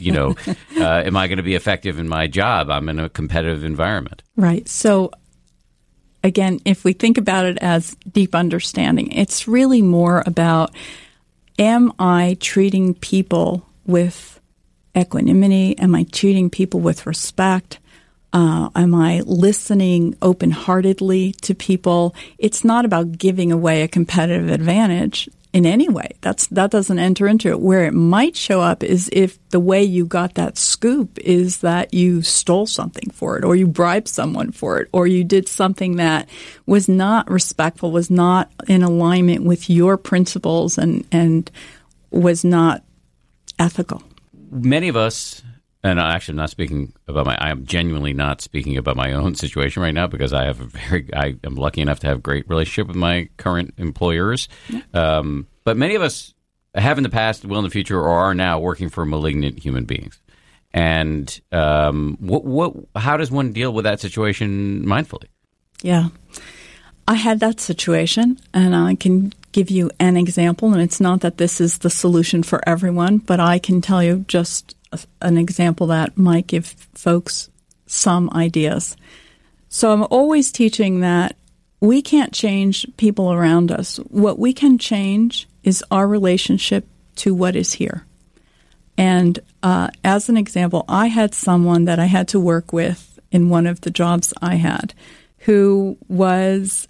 A: am I going to be effective in my job? I'm in a competitive environment.
D: Right. So again, if we think about it as deep understanding, it's really more about, am I treating people with equanimity? Am I treating people with respect? Am I listening open-heartedly to people? It's not about giving away a competitive advantage in any way. That doesn't enter into it. Where it might show up is if the way you got that scoop is that you stole something for it, or you bribed someone for it, or you did something that was not respectful, was not in alignment with your principles, and was not ethical.
A: Many of us, and actually I'm not speaking about I am genuinely not speaking about my own situation right now, because I am lucky enough to have a great relationship with my current employers. Yeah. But many of us have in the past, will in the future, or are now working for malignant human beings. And how does one deal with that situation mindfully?
D: Yeah. I had that situation, and I can give you an example, and it's not that this is the solution for everyone, but I can tell you just an example that might give folks some ideas. So I'm always teaching that we can't change people around us. What we can change is our relationship to what is here. And as an example, I had someone that I had to work with in one of the jobs I had who was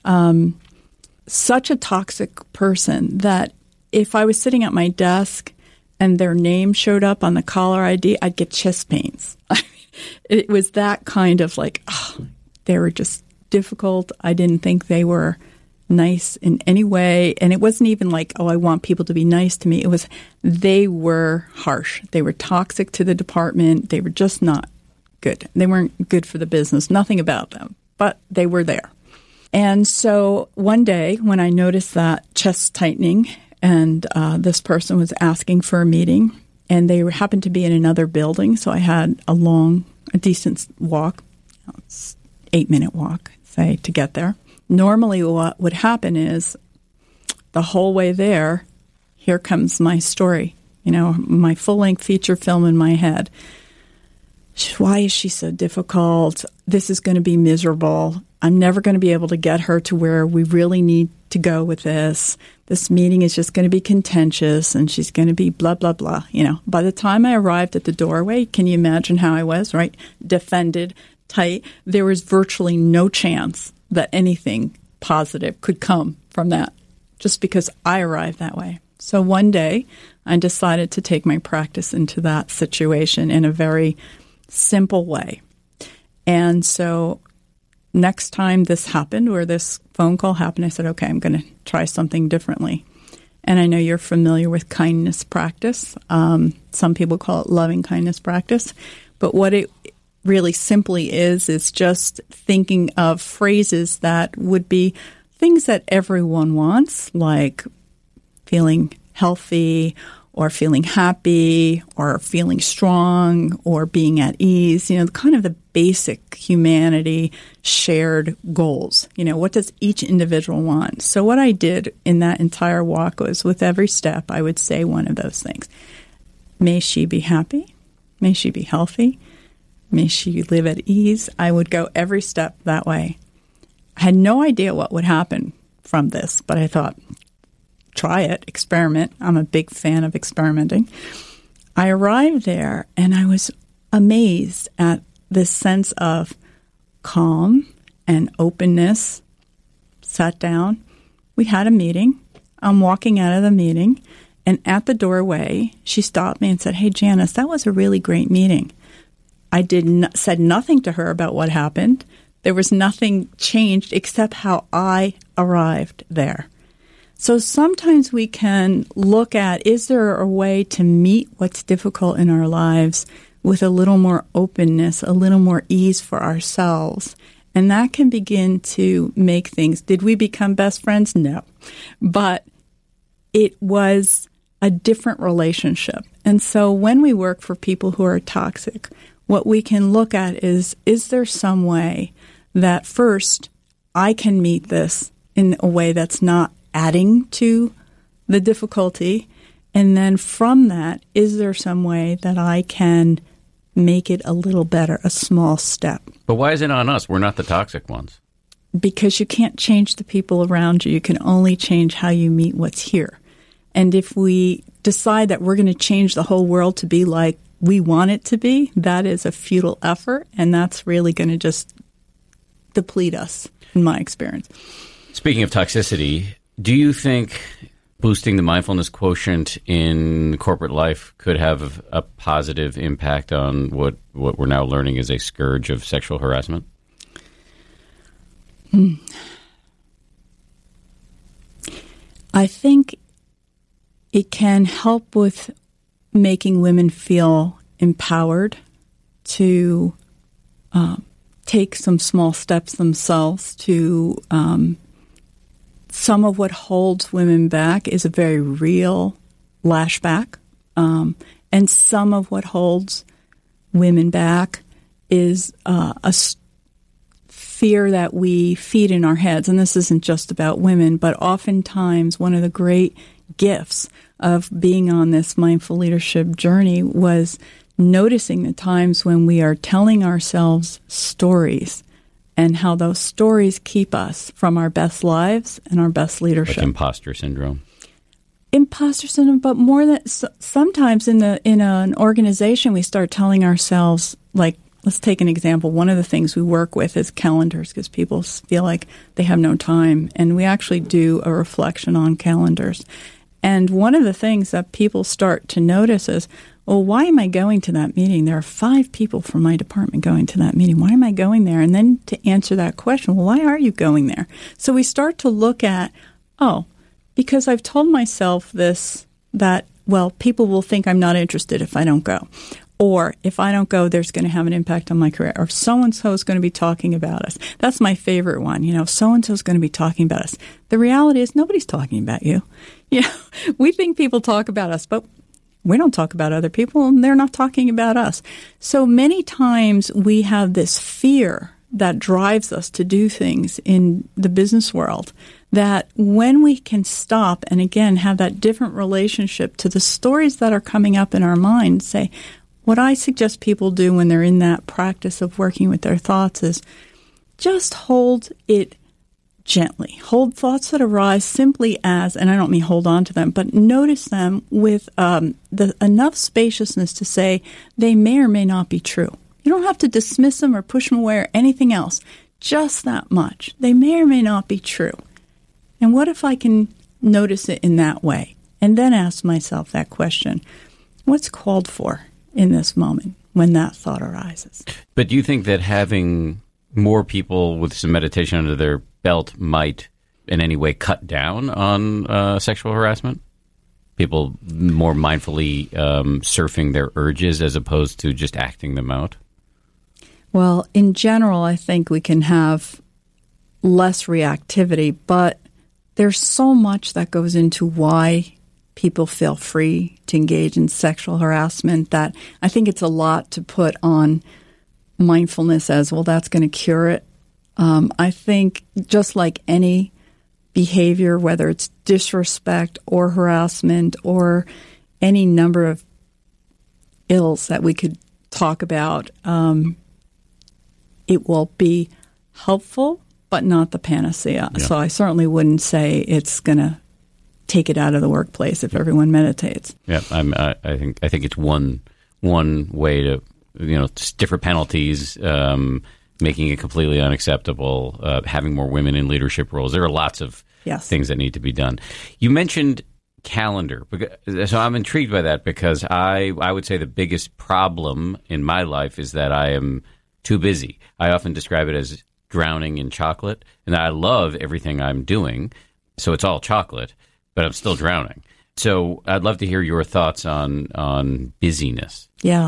D: such a toxic person that if I was sitting at my desk and their name showed up on the caller ID, I'd get chest pains. It was that kind of they were just difficult. I didn't think they were nice in any way. And it wasn't even like, oh, I want people to be nice to me. It was, they were harsh. They were toxic to the department. They were just not good. They weren't good for the business. Nothing about them, but they were there. And so one day when I noticed that chest tightening and this person was asking for a meeting, and they happened to be in another building, so I had a decent walk, 8-minute walk, say, to get there. Normally what would happen is the whole way there, here comes my story, my full-length feature film in my head. Why is she so difficult? This is going to be miserable. I'm never going to be able to get her to where we really need to go with this. This meeting is just going to be contentious, and she's going to be blah, blah, blah. By the time I arrived at the doorway, can you imagine how I was, right? Defended, tight. There was virtually no chance that anything positive could come from that, just because I arrived that way. So one day, I decided to take my practice into that situation in a very simple way. And so next time this happened, or this phone call happened, I said, okay, I'm going to try something differently. And I know you're familiar with kindness practice. Some people call it loving kindness practice. But what it really simply is just thinking of phrases that would be things that everyone wants, like feeling healthy or feeling happy or feeling strong or being at ease, kind of the basic humanity shared goals. What does each individual want? So what I did in that entire walk was, with every step, I would say one of those things. May she be happy. May she be healthy. May she live at ease. I would go every step that way. I had no idea what would happen from this, but I thought, try it, experiment. I'm a big fan of experimenting. I arrived there and I was amazed at this sense of calm and openness. Sat down. We had a meeting. I'm walking out of the meeting, and at the doorway, she stopped me and said, "Hey, Janice, that was a really great meeting." I said nothing to her about what happened. There was nothing changed except how I arrived there. So sometimes we can look at, is there a way to meet what's difficult in our lives with a little more openness, a little more ease for ourselves? And that can begin to make things. Did we become best friends? No. But it was a different relationship. And so when we work for people who are toxic, what we can look at is there some way that first I can meet this in a way that's not adding to the difficulty? And then from that, is there some way that I can make it a little better, a small step?
A: But why is it on us? We're not the toxic ones.
D: Because you can't change the people around you. You can only change how you meet what's here. And if we decide that we're going to change the whole world to be like we want it to be, that is a futile effort, and that's really going to just deplete us, in my experience.
A: Speaking of toxicity, do you think boosting the mindfulness quotient in corporate life could have a positive impact on what we're now learning is a scourge of sexual harassment?
D: I think it can help with making women feel empowered to take some small steps themselves to some of what holds women back is a very real lashback. And some of what holds women back is a fear that we feed in our heads. And this isn't just about women, but oftentimes one of the great gifts of being on this mindful leadership journey was noticing the times when we are telling ourselves stories and how those stories keep us from our best lives and our best leadership.
A: Like imposter syndrome.
D: Imposter syndrome, but more than sometimes in an organization we start telling ourselves, like, let's take an example. One of the things we work with is calendars because people feel like they have no time, and we actually do a reflection on calendars. And one of the things that people start to notice is, well, why am I going to that meeting? There are 5 people from my department going to that meeting. Why am I going there? And then to answer that question, well, why are you going there? So we start to look at, because I've told myself this, that, well, people will think I'm not interested if I don't go. Or if I don't go, there's going to have an impact on my career. Or so-and-so is going to be talking about us. That's my favorite one. So-and-so is going to be talking about us. The reality is nobody's talking about you. We think people talk about us, but we don't talk about other people, and they're not talking about us. So many times we have this fear that drives us to do things in the business world, that when we can stop and, again, have that different relationship to the stories that are coming up in our mind, say, what I suggest people do when they're in that practice of working with their thoughts is just hold it gently. Hold thoughts that arise simply as, and I don't mean hold on to them, but notice them with enough spaciousness to say they may or may not be true. You don't have to dismiss them or push them away or anything else. Just that much. They may or may not be true. And what if I can notice it in that way? And then ask myself that question, what's called for in this moment when that thought arises?
A: But do you think that having more people with some meditation under their belt might in any way cut down on sexual harassment? People more mindfully surfing their urges as opposed to just acting them out?
D: Well, in general, I think we can have less reactivity, but there's so much that goes into why people feel free to engage in sexual harassment that I think it's a lot to put on mindfulness as, well, that's going to cure it. I think just like any behavior, whether it's disrespect or harassment or any number of ills that we could talk about, it will be helpful, but not the panacea. Yeah. So I certainly wouldn't say it's going to take it out of the workplace if everyone meditates.
A: Yeah, I think it's one way to, different penalties, making it completely unacceptable, having more women in leadership roles. There are lots of things that need to be done. You mentioned calendar, so I'm intrigued by that because I would say the biggest problem in my life is that I am too busy. I often describe it as drowning in chocolate, and I love everything I'm doing, so it's all chocolate, but I'm still drowning. So I'd love to hear your thoughts on busyness.
D: Yeah.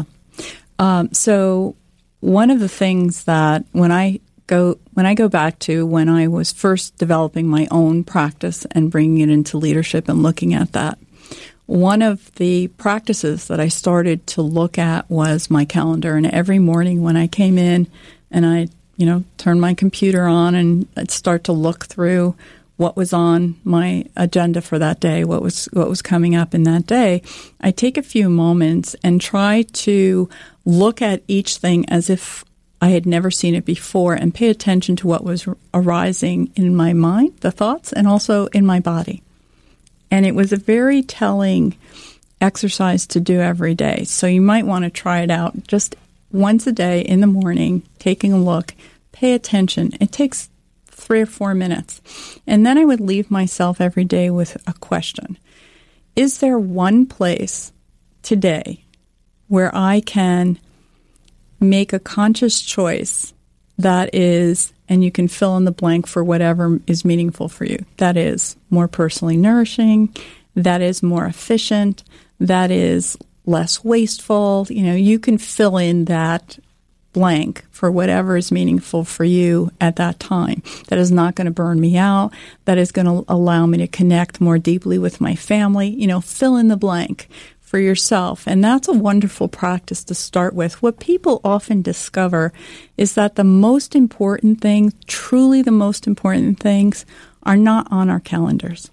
D: So one of the things that when I go back to when I was first developing my own practice and bringing it into leadership and looking at that, one of the practices that I started to look at was my calendar. And every morning when I came in and I, turned my computer on and I'd start to look through what was on my agenda for that day, what was coming up in that day, I take a few moments and try to look at each thing as if I had never seen it before and pay attention to what was arising in my mind, the thoughts, and also in my body. And it was a very telling exercise to do every day. So you might want to try it out just once a day in the morning, taking a look, pay attention. It takes 3 or 4 minutes. And then I would leave myself every day with a question. Is there one place today where I can make a conscious choice that is, and you can fill in the blank for whatever is meaningful for you, that is more personally nourishing, that is more efficient, that is less wasteful. You can fill in that blank for whatever is meaningful for you at that time. That is not going to burn me out. That is going to allow me to connect more deeply with my family. Fill in the blank for yourself. And that's a wonderful practice to start with. What people often discover is that the most important things, truly the most important things, are not on our calendars.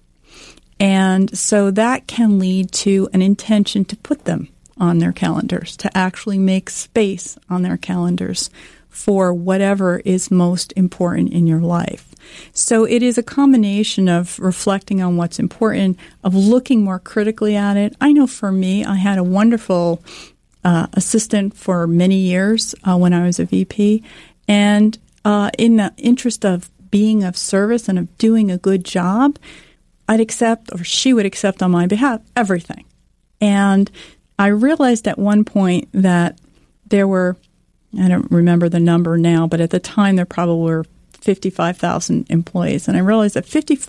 D: And so that can lead to an intention to put them on their calendars, to actually make space on their calendars for whatever is most important in your life. So it is a combination of reflecting on what's important, of looking more critically at it. I know for me, I had a wonderful assistant for many years when I was a VP. And in the interest of being of service and of doing a good job, I'd accept, or she would accept on my behalf, everything. And I realized at one point that there were, I don't remember the number now, but at the time there probably were 55,000 employees. And I realized that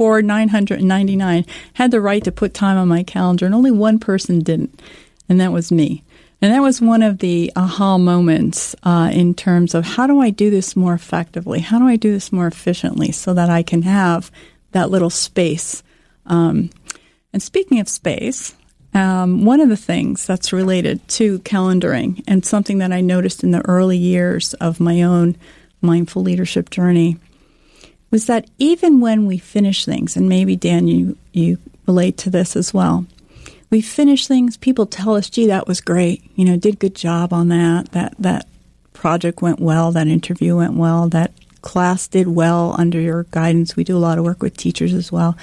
D: 54,999 had the right to put time on my calendar, and only one person didn't, and that was me. And that was one of the aha moments in terms of how do I do this more effectively? How do I do this more efficiently so that I can have that little space? And speaking of space, one of the things that's related to calendaring and something that I noticed in the early years of my own mindful leadership journey was that even when we finish things, and maybe, Dan, you relate to this as well, we finish things, people tell us, gee, that was great, did a good job on that project went well, that interview went well, that class did well under your guidance. We do a lot of work with teachers as well.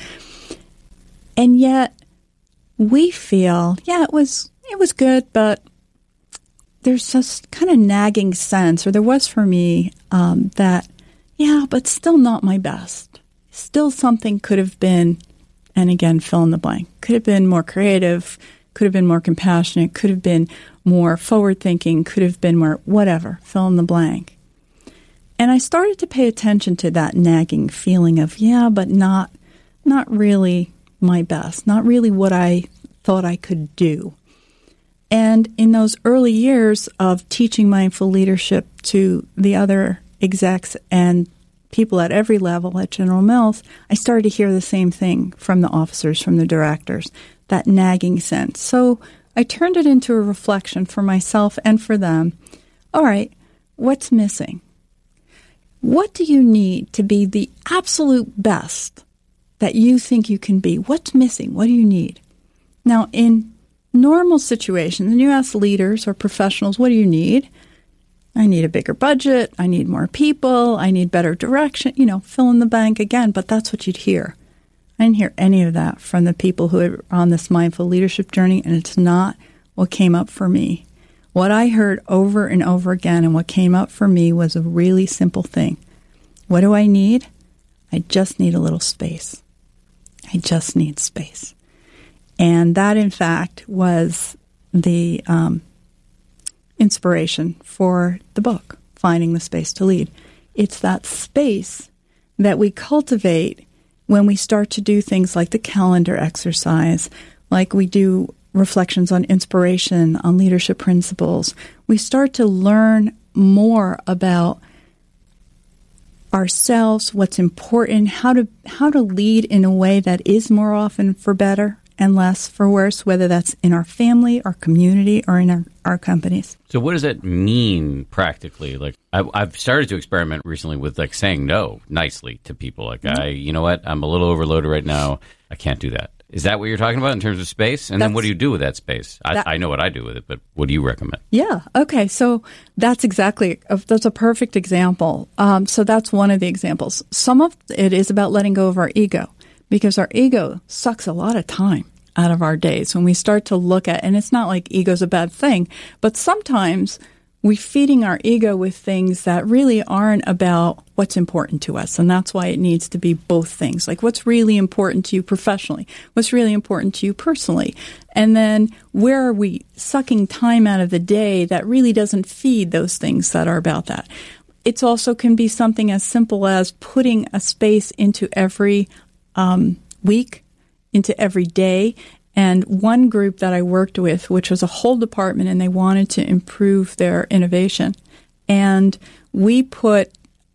D: And yet we feel, it was good, but there's this kind of nagging sense, or there was for me, that, but still not my best. Still something could have been, and again, fill in the blank, could have been more creative, could have been more compassionate, could have been more forward-thinking, could have been more whatever, fill in the blank. And I started to pay attention to that nagging feeling of, but not really my best, not really what I thought I could do. And in those early years of teaching mindful leadership to the other execs and people at every level at General Mills, I started to hear the same thing from the officers, from the directors, that nagging sense. So I turned it into a reflection for myself and for them. All right, what's missing? What do you need to be the absolute best that you think you can be? What's missing? What do you need? Now, in normal situations, and you ask leaders or professionals, what do you need? I need a bigger budget. I need more people. I need better direction. Fill in the blank again, but that's what you'd hear. I didn't hear any of that from the people who are on this mindful leadership journey, and it's not what came up for me. What I heard over and over again and what came up for me was a really simple thing. What do I need? I just need a little space. I just need space. And that, in fact, was the inspiration for the book, Finding the Space to Lead. It's that space that we cultivate when we start to do things like the calendar exercise, like we do reflections on inspiration, on leadership principles. We start to learn more about ourselves, what's important, how to lead in a way that is more often for better and less for worse, whether that's in our family, our community, or in our companies.
A: So what does that mean practically? Like I've started to experiment recently with like saying no nicely to people. Like, you know what, I'm a little overloaded right now. I can't do that. Is that what you're talking about in terms of space? And then what do you do with that space? I know what I do with it, but what do you recommend?
D: Yeah. Okay. So that's a perfect example. So that's one of the examples. Some of it is about letting go of our ego, because our ego sucks a lot of time out of our days when we start to look at, and it's not like ego's a bad thing, but sometimes we're feeding our ego with things that really aren't about what's important to us. And that's why it needs to be both things. Like what's really important to you professionally? What's really important to you personally? And then where are we sucking time out of the day that really doesn't feed those things that are about that? It also can be something as simple as putting a space into every week, into every day. And one group that I worked with, which was a whole department, and they wanted to improve their innovation. And we put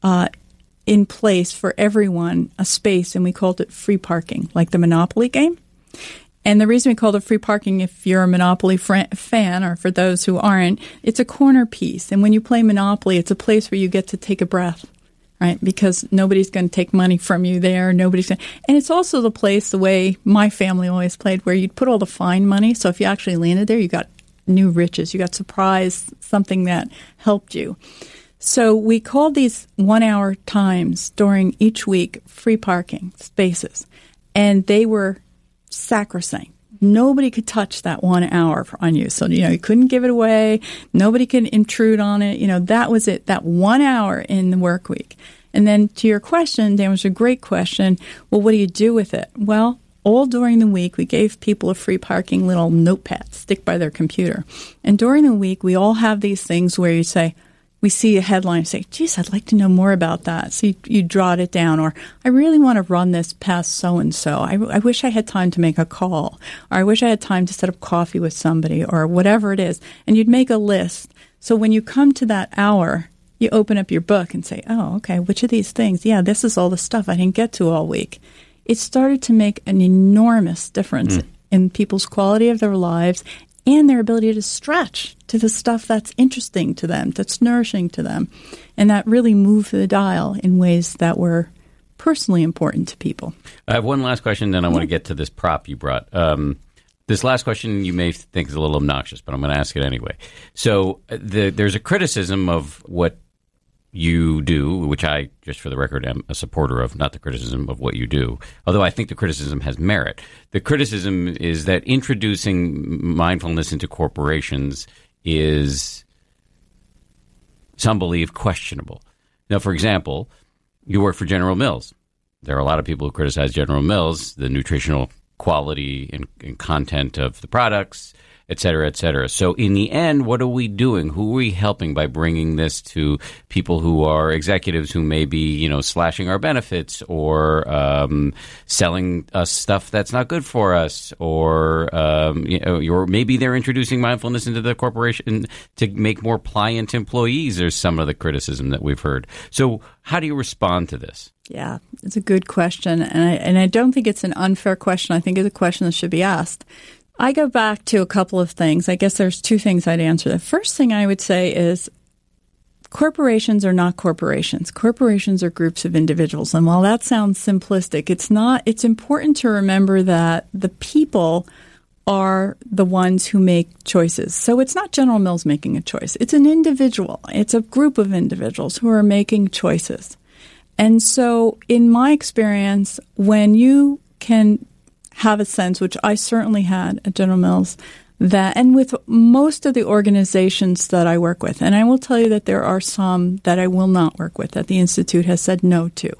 D: in place for everyone a space, and we called it free parking, like the Monopoly game. And the reason we called it free parking, if you're a Monopoly fan, or for those who aren't, it's a corner piece. And when you play Monopoly, it's a place where you get to take a breath, right? Because nobody's going to take money from you there. And it's also the place, the way my family always played, where you'd put all the fine money. So if you actually landed there, you got new riches. You got surprised, something that helped you. So we called these 1 hour times during each week free parking spaces. And they were sacrosanct. Nobody could touch that 1 hour on you. So, you couldn't give it away. Nobody could intrude on it. That was it, that 1 hour in the work week. And then to your question, Dan, was a great question. Well, what do you do with it? Well, all during the week, we gave people a free parking little notepad, stick by their computer. And during the week, we all have these things where you say, we see a headline and say, geez, I'd like to know more about that. So you jot it down. Or I really want to run this past so-and-so. I wish I had time to make a call. Or I wish I had time to set up coffee with somebody, or whatever it is. And you'd make a list. So when you come to that hour, you open up your book and say, oh, okay, which of these things? Yeah, this is all the stuff I didn't get to all week. It started to make an enormous difference in people's quality of their lives and their ability to stretch to the stuff that's interesting to them, that's nourishing to them. And that really moved the dial in ways that were personally important to people.
A: I have one last question, then I want to get to this prop you brought. This last question you may think is a little obnoxious, but I'm going to ask it anyway. So there's a criticism of what you do, which I, just for the record, am a supporter of, not the criticism of what you do, although I think the criticism has merit. The criticism is that introducing mindfulness into corporations is, some believe, questionable. Now, for example, you work for General Mills. There are a lot of people who criticize General Mills, the nutritional quality and content of the products, et cetera, et cetera. So in the end, what are we doing? Who are we helping by bringing this to people who are executives who may be, slashing our benefits or selling us stuff that's not good for us, or maybe they're introducing mindfulness into the corporation to make more pliant employees. There's some of the criticism that we've heard. So how do you respond to this?
D: Yeah, it's a good question. And I don't think it's an unfair question. I think it's a question that should be asked. I go back to a couple of things. I guess there's two things I'd answer. The first thing I would say is corporations are not corporations. Corporations are groups of individuals. And while that sounds simplistic, it's not. It's important to remember that the people are the ones who make choices. So it's not General Mills making a choice. It's an individual. It's a group of individuals who are making choices. And so in my experience, when you can have a sense, which I certainly had at General Mills, that, and with most of the organizations that I work with, and I will tell you that there are some that I will not work with, that the Institute has said no to.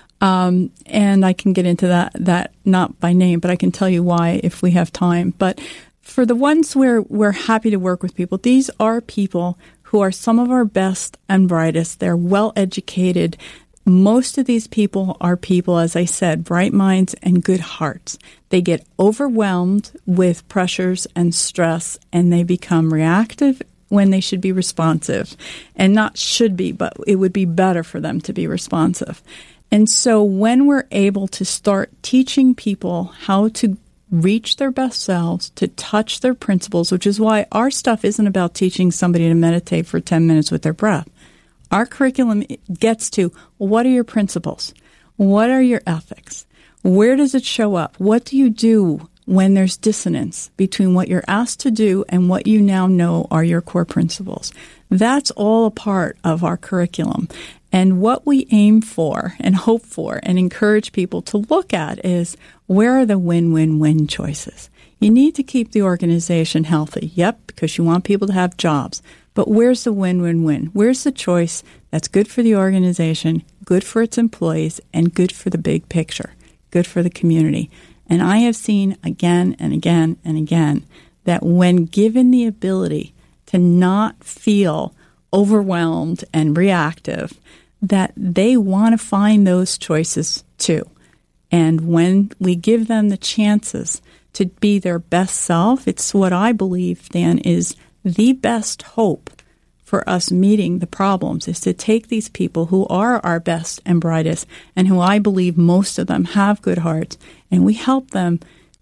D: And I can get into that not by name, but I can tell you why if we have time. But for the ones where we're happy to work with people, these are people who are some of our best and brightest. They're well-educated. Most of these people are people, as I said, bright minds and good hearts. They get overwhelmed with pressures and stress, and they become reactive when they should be responsive. And not should be, but it would be better for them to be responsive. And so when we're able to start teaching people how to reach their best selves, to touch their principles, which is why our stuff isn't about teaching somebody to meditate for 10 minutes with their breath. Our curriculum gets to, what are your principles? What are your ethics? Where does it show up? What do you do when there's dissonance between what you're asked to do and what you now know are your core principles? That's all a part of our curriculum. And what we aim for and hope for and encourage people to look at is, where are the win-win-win choices? You need to keep the organization healthy. Yep, because you want people to have jobs. But where's the win-win-win? Where's the choice that's good for the organization, good for its employees, and good for the big picture, good for the community? And I have seen again and again and again that when given the ability to not feel overwhelmed and reactive, that they want to find those choices too. And when we give them the chances to be their best self, it's what I believe, Dan, is the best hope for us meeting the problems, is to take these people who are our best and brightest, and who I believe most of them have good hearts, and we help them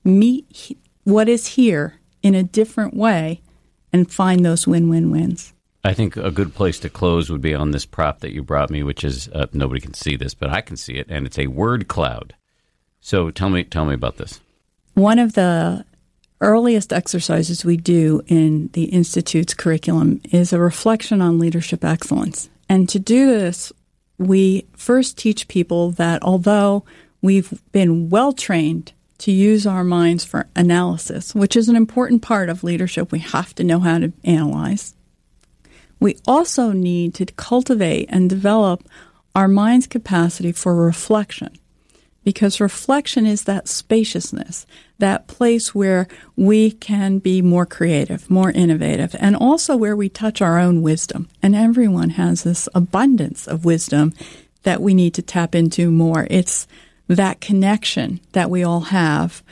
D: meet what is here in a different way and find those win-win-wins.
A: I think a good place to close would be on this prop that you brought me, which is, nobody can see this, but I can see it, and it's a word cloud. So tell me about this.
D: One of the earliest exercises we do in the Institute's curriculum is a reflection on leadership excellence. And to do this, we first teach people that although we've been well-trained to use our minds for analysis, which is an important part of leadership, we have to know how to analyze. We also need to cultivate and develop our mind's capacity for reflection. because reflection is that spaciousness, that place where we can be more creative, more innovative, and also where we touch our own wisdom. And everyone has this abundance of wisdom that we need to tap into more. It's that connection that we all have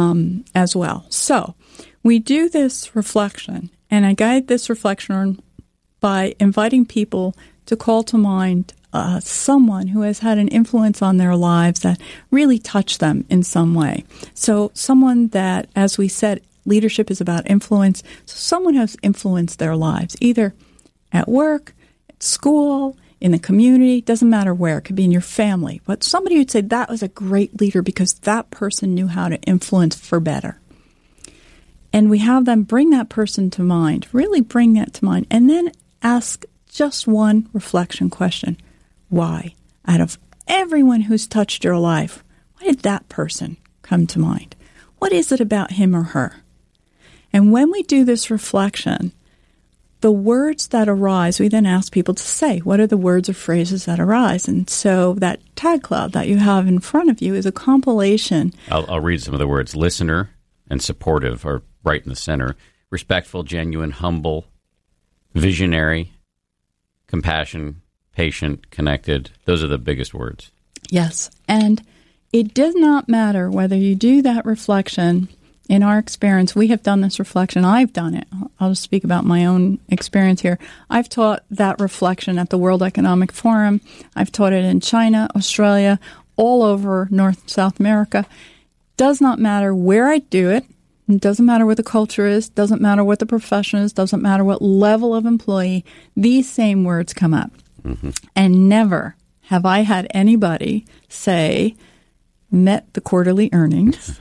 D: as well. So we do this reflection, and I guide this reflection by inviting people to call to mind someone who has had an influence on their lives that really touched them in some way. So someone that, as we said, leadership is about influence. So someone has influenced their lives, either at work, at school, in the community, doesn't matter where. It could be in your family. But somebody would say that was a great leader because that person knew how to influence for better. And we have them bring that person to mind, really bring that to mind, and then ask just one reflection question. Why? Out of everyone who's touched your life, why did that person come to mind? What is it about him or her? And when we do this reflection, the words that arise, we then ask people to say, what are the words or phrases that arise? And so that tag cloud that you have in front of you is a compilation.
A: I'll read some of the words. Listener and supportive are right in the center. Respectful, genuine, humble, visionary, compassion, patient, connected. Those are the biggest words.
D: Yes. And it does not matter whether you do that reflection. In our experience, we have done this reflection. I've done it. I'll just speak about my own experience here. I've taught that reflection at the World Economic Forum. I've taught it in China, Australia, all over North and South America. Does not matter where I do it. It doesn't matter what the culture is. Doesn't matter what the profession is. Doesn't matter what level of employee. These same words come up. Mm-hmm. And never have I had anybody say, met the quarterly earnings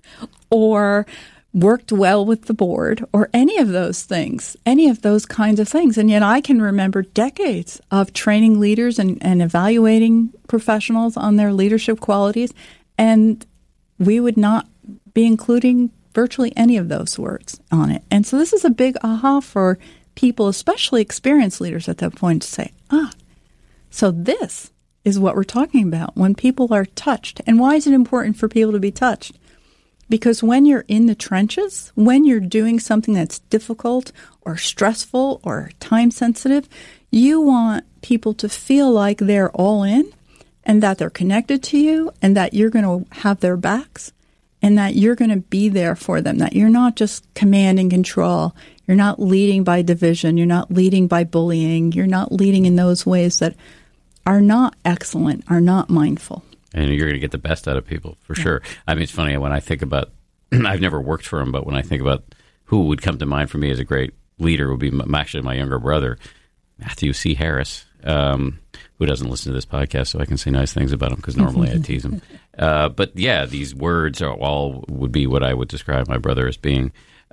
D: or worked well with the board or any of those things, any of those kinds of things. And yet I can remember decades of training leaders and evaluating professionals on their leadership qualities, and we would not be including virtually any of those words on it. And so this is a big aha for people, especially experienced leaders at that point, to say, so this is what we're talking about when people are touched. And why is it important for people to be touched? Because when you're in the trenches, when you're doing something that's difficult or stressful or time sensitive, you want people to feel like they're all in and that they're connected to you and that you're going to have their backs and that you're going to be there for them, that you're not just command and control. You're not leading by division. You're not leading by bullying. You're not leading in those ways that are not excellent, are not mindful.
A: And you're going to get the best out of people, for sure. I mean, it's funny, when I think about, I've never worked for him, but when I think about who would come to mind for me as a great leader would be actually my younger brother, Matthew C. Harris, who doesn't listen to this podcast, so I can say nice things about him because normally I tease him. But yeah, these words are all would be what I would describe my brother as being.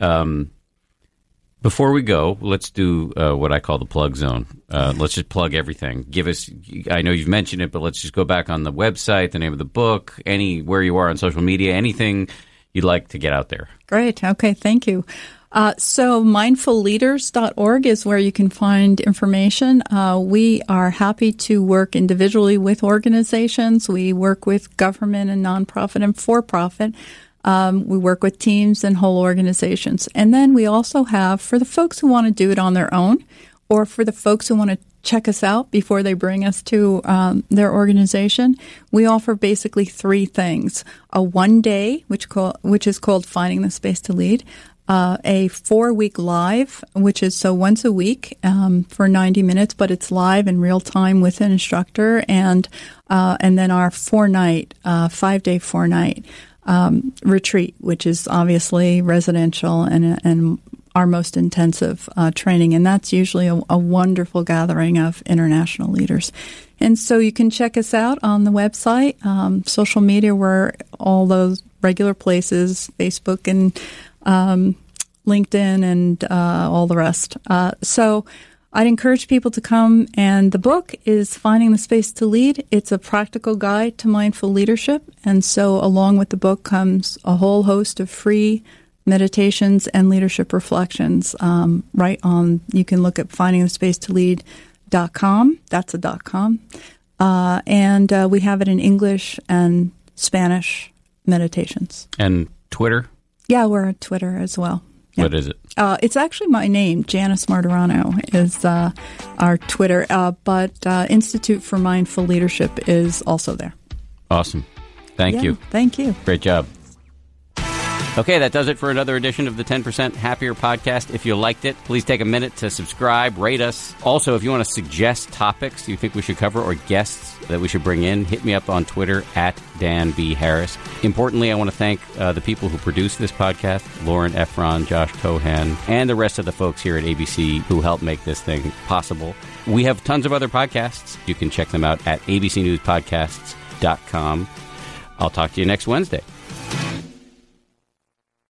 A: Before we go, let's do what I call the plug zone. Let's just plug everything. Give us, I know you've mentioned it, but let's just go back on the website, the name of the book, where you are on social media, anything you'd like to get out there.
D: Great. Okay. Thank you. So mindfulleaders.org is where you can find information. We are happy to work individually with organizations. We work with government and nonprofit and for-profit. We work with teams and whole organizations. And then we also have, for the folks who want to do it on their own, or for the folks who want to check us out before they bring us to their organization, we offer basically three things. A 1 day, which is called Finding the Space to Lead. A 4-week live, which is so once a week for 90 minutes, but it's live in real time with an instructor. And then our 4-night, 5-day 4-night retreat, which is obviously residential and our most intensive training. And that's usually a wonderful gathering of international leaders. And so you can check us out on the website, social media, we're all those regular places, Facebook and LinkedIn and all the rest. So I'd encourage people to come, and the book is Finding the Space to Lead. It's a practical guide to mindful leadership, and so along with the book comes a whole host of free meditations and leadership reflections. Right on, you can look at findingthespacetolead.com. That's a .com. And we have it in English and Spanish meditations.
A: And Twitter?
D: Yeah, we're on Twitter as well. Yeah.
A: What is it?
D: It's actually my name. Janice Martirano is our Twitter, but Institute for Mindful Leadership is also there.
A: Awesome. Thank you.
D: Thank you.
A: Great job. Okay, that does it for another edition of the 10% Happier podcast. If you liked it, please take a minute to subscribe, rate us. Also, if you want to suggest topics you think we should cover or guests that we should bring in, hit me up on Twitter at Dan B. Harris. Importantly, I want to thank the people who produce this podcast, Lauren Efron, Josh Cohan, and the rest of the folks here at ABC who help make this thing possible. We have tons of other podcasts. You can check them out at abcnewspodcasts.com. I'll talk to you next Wednesday.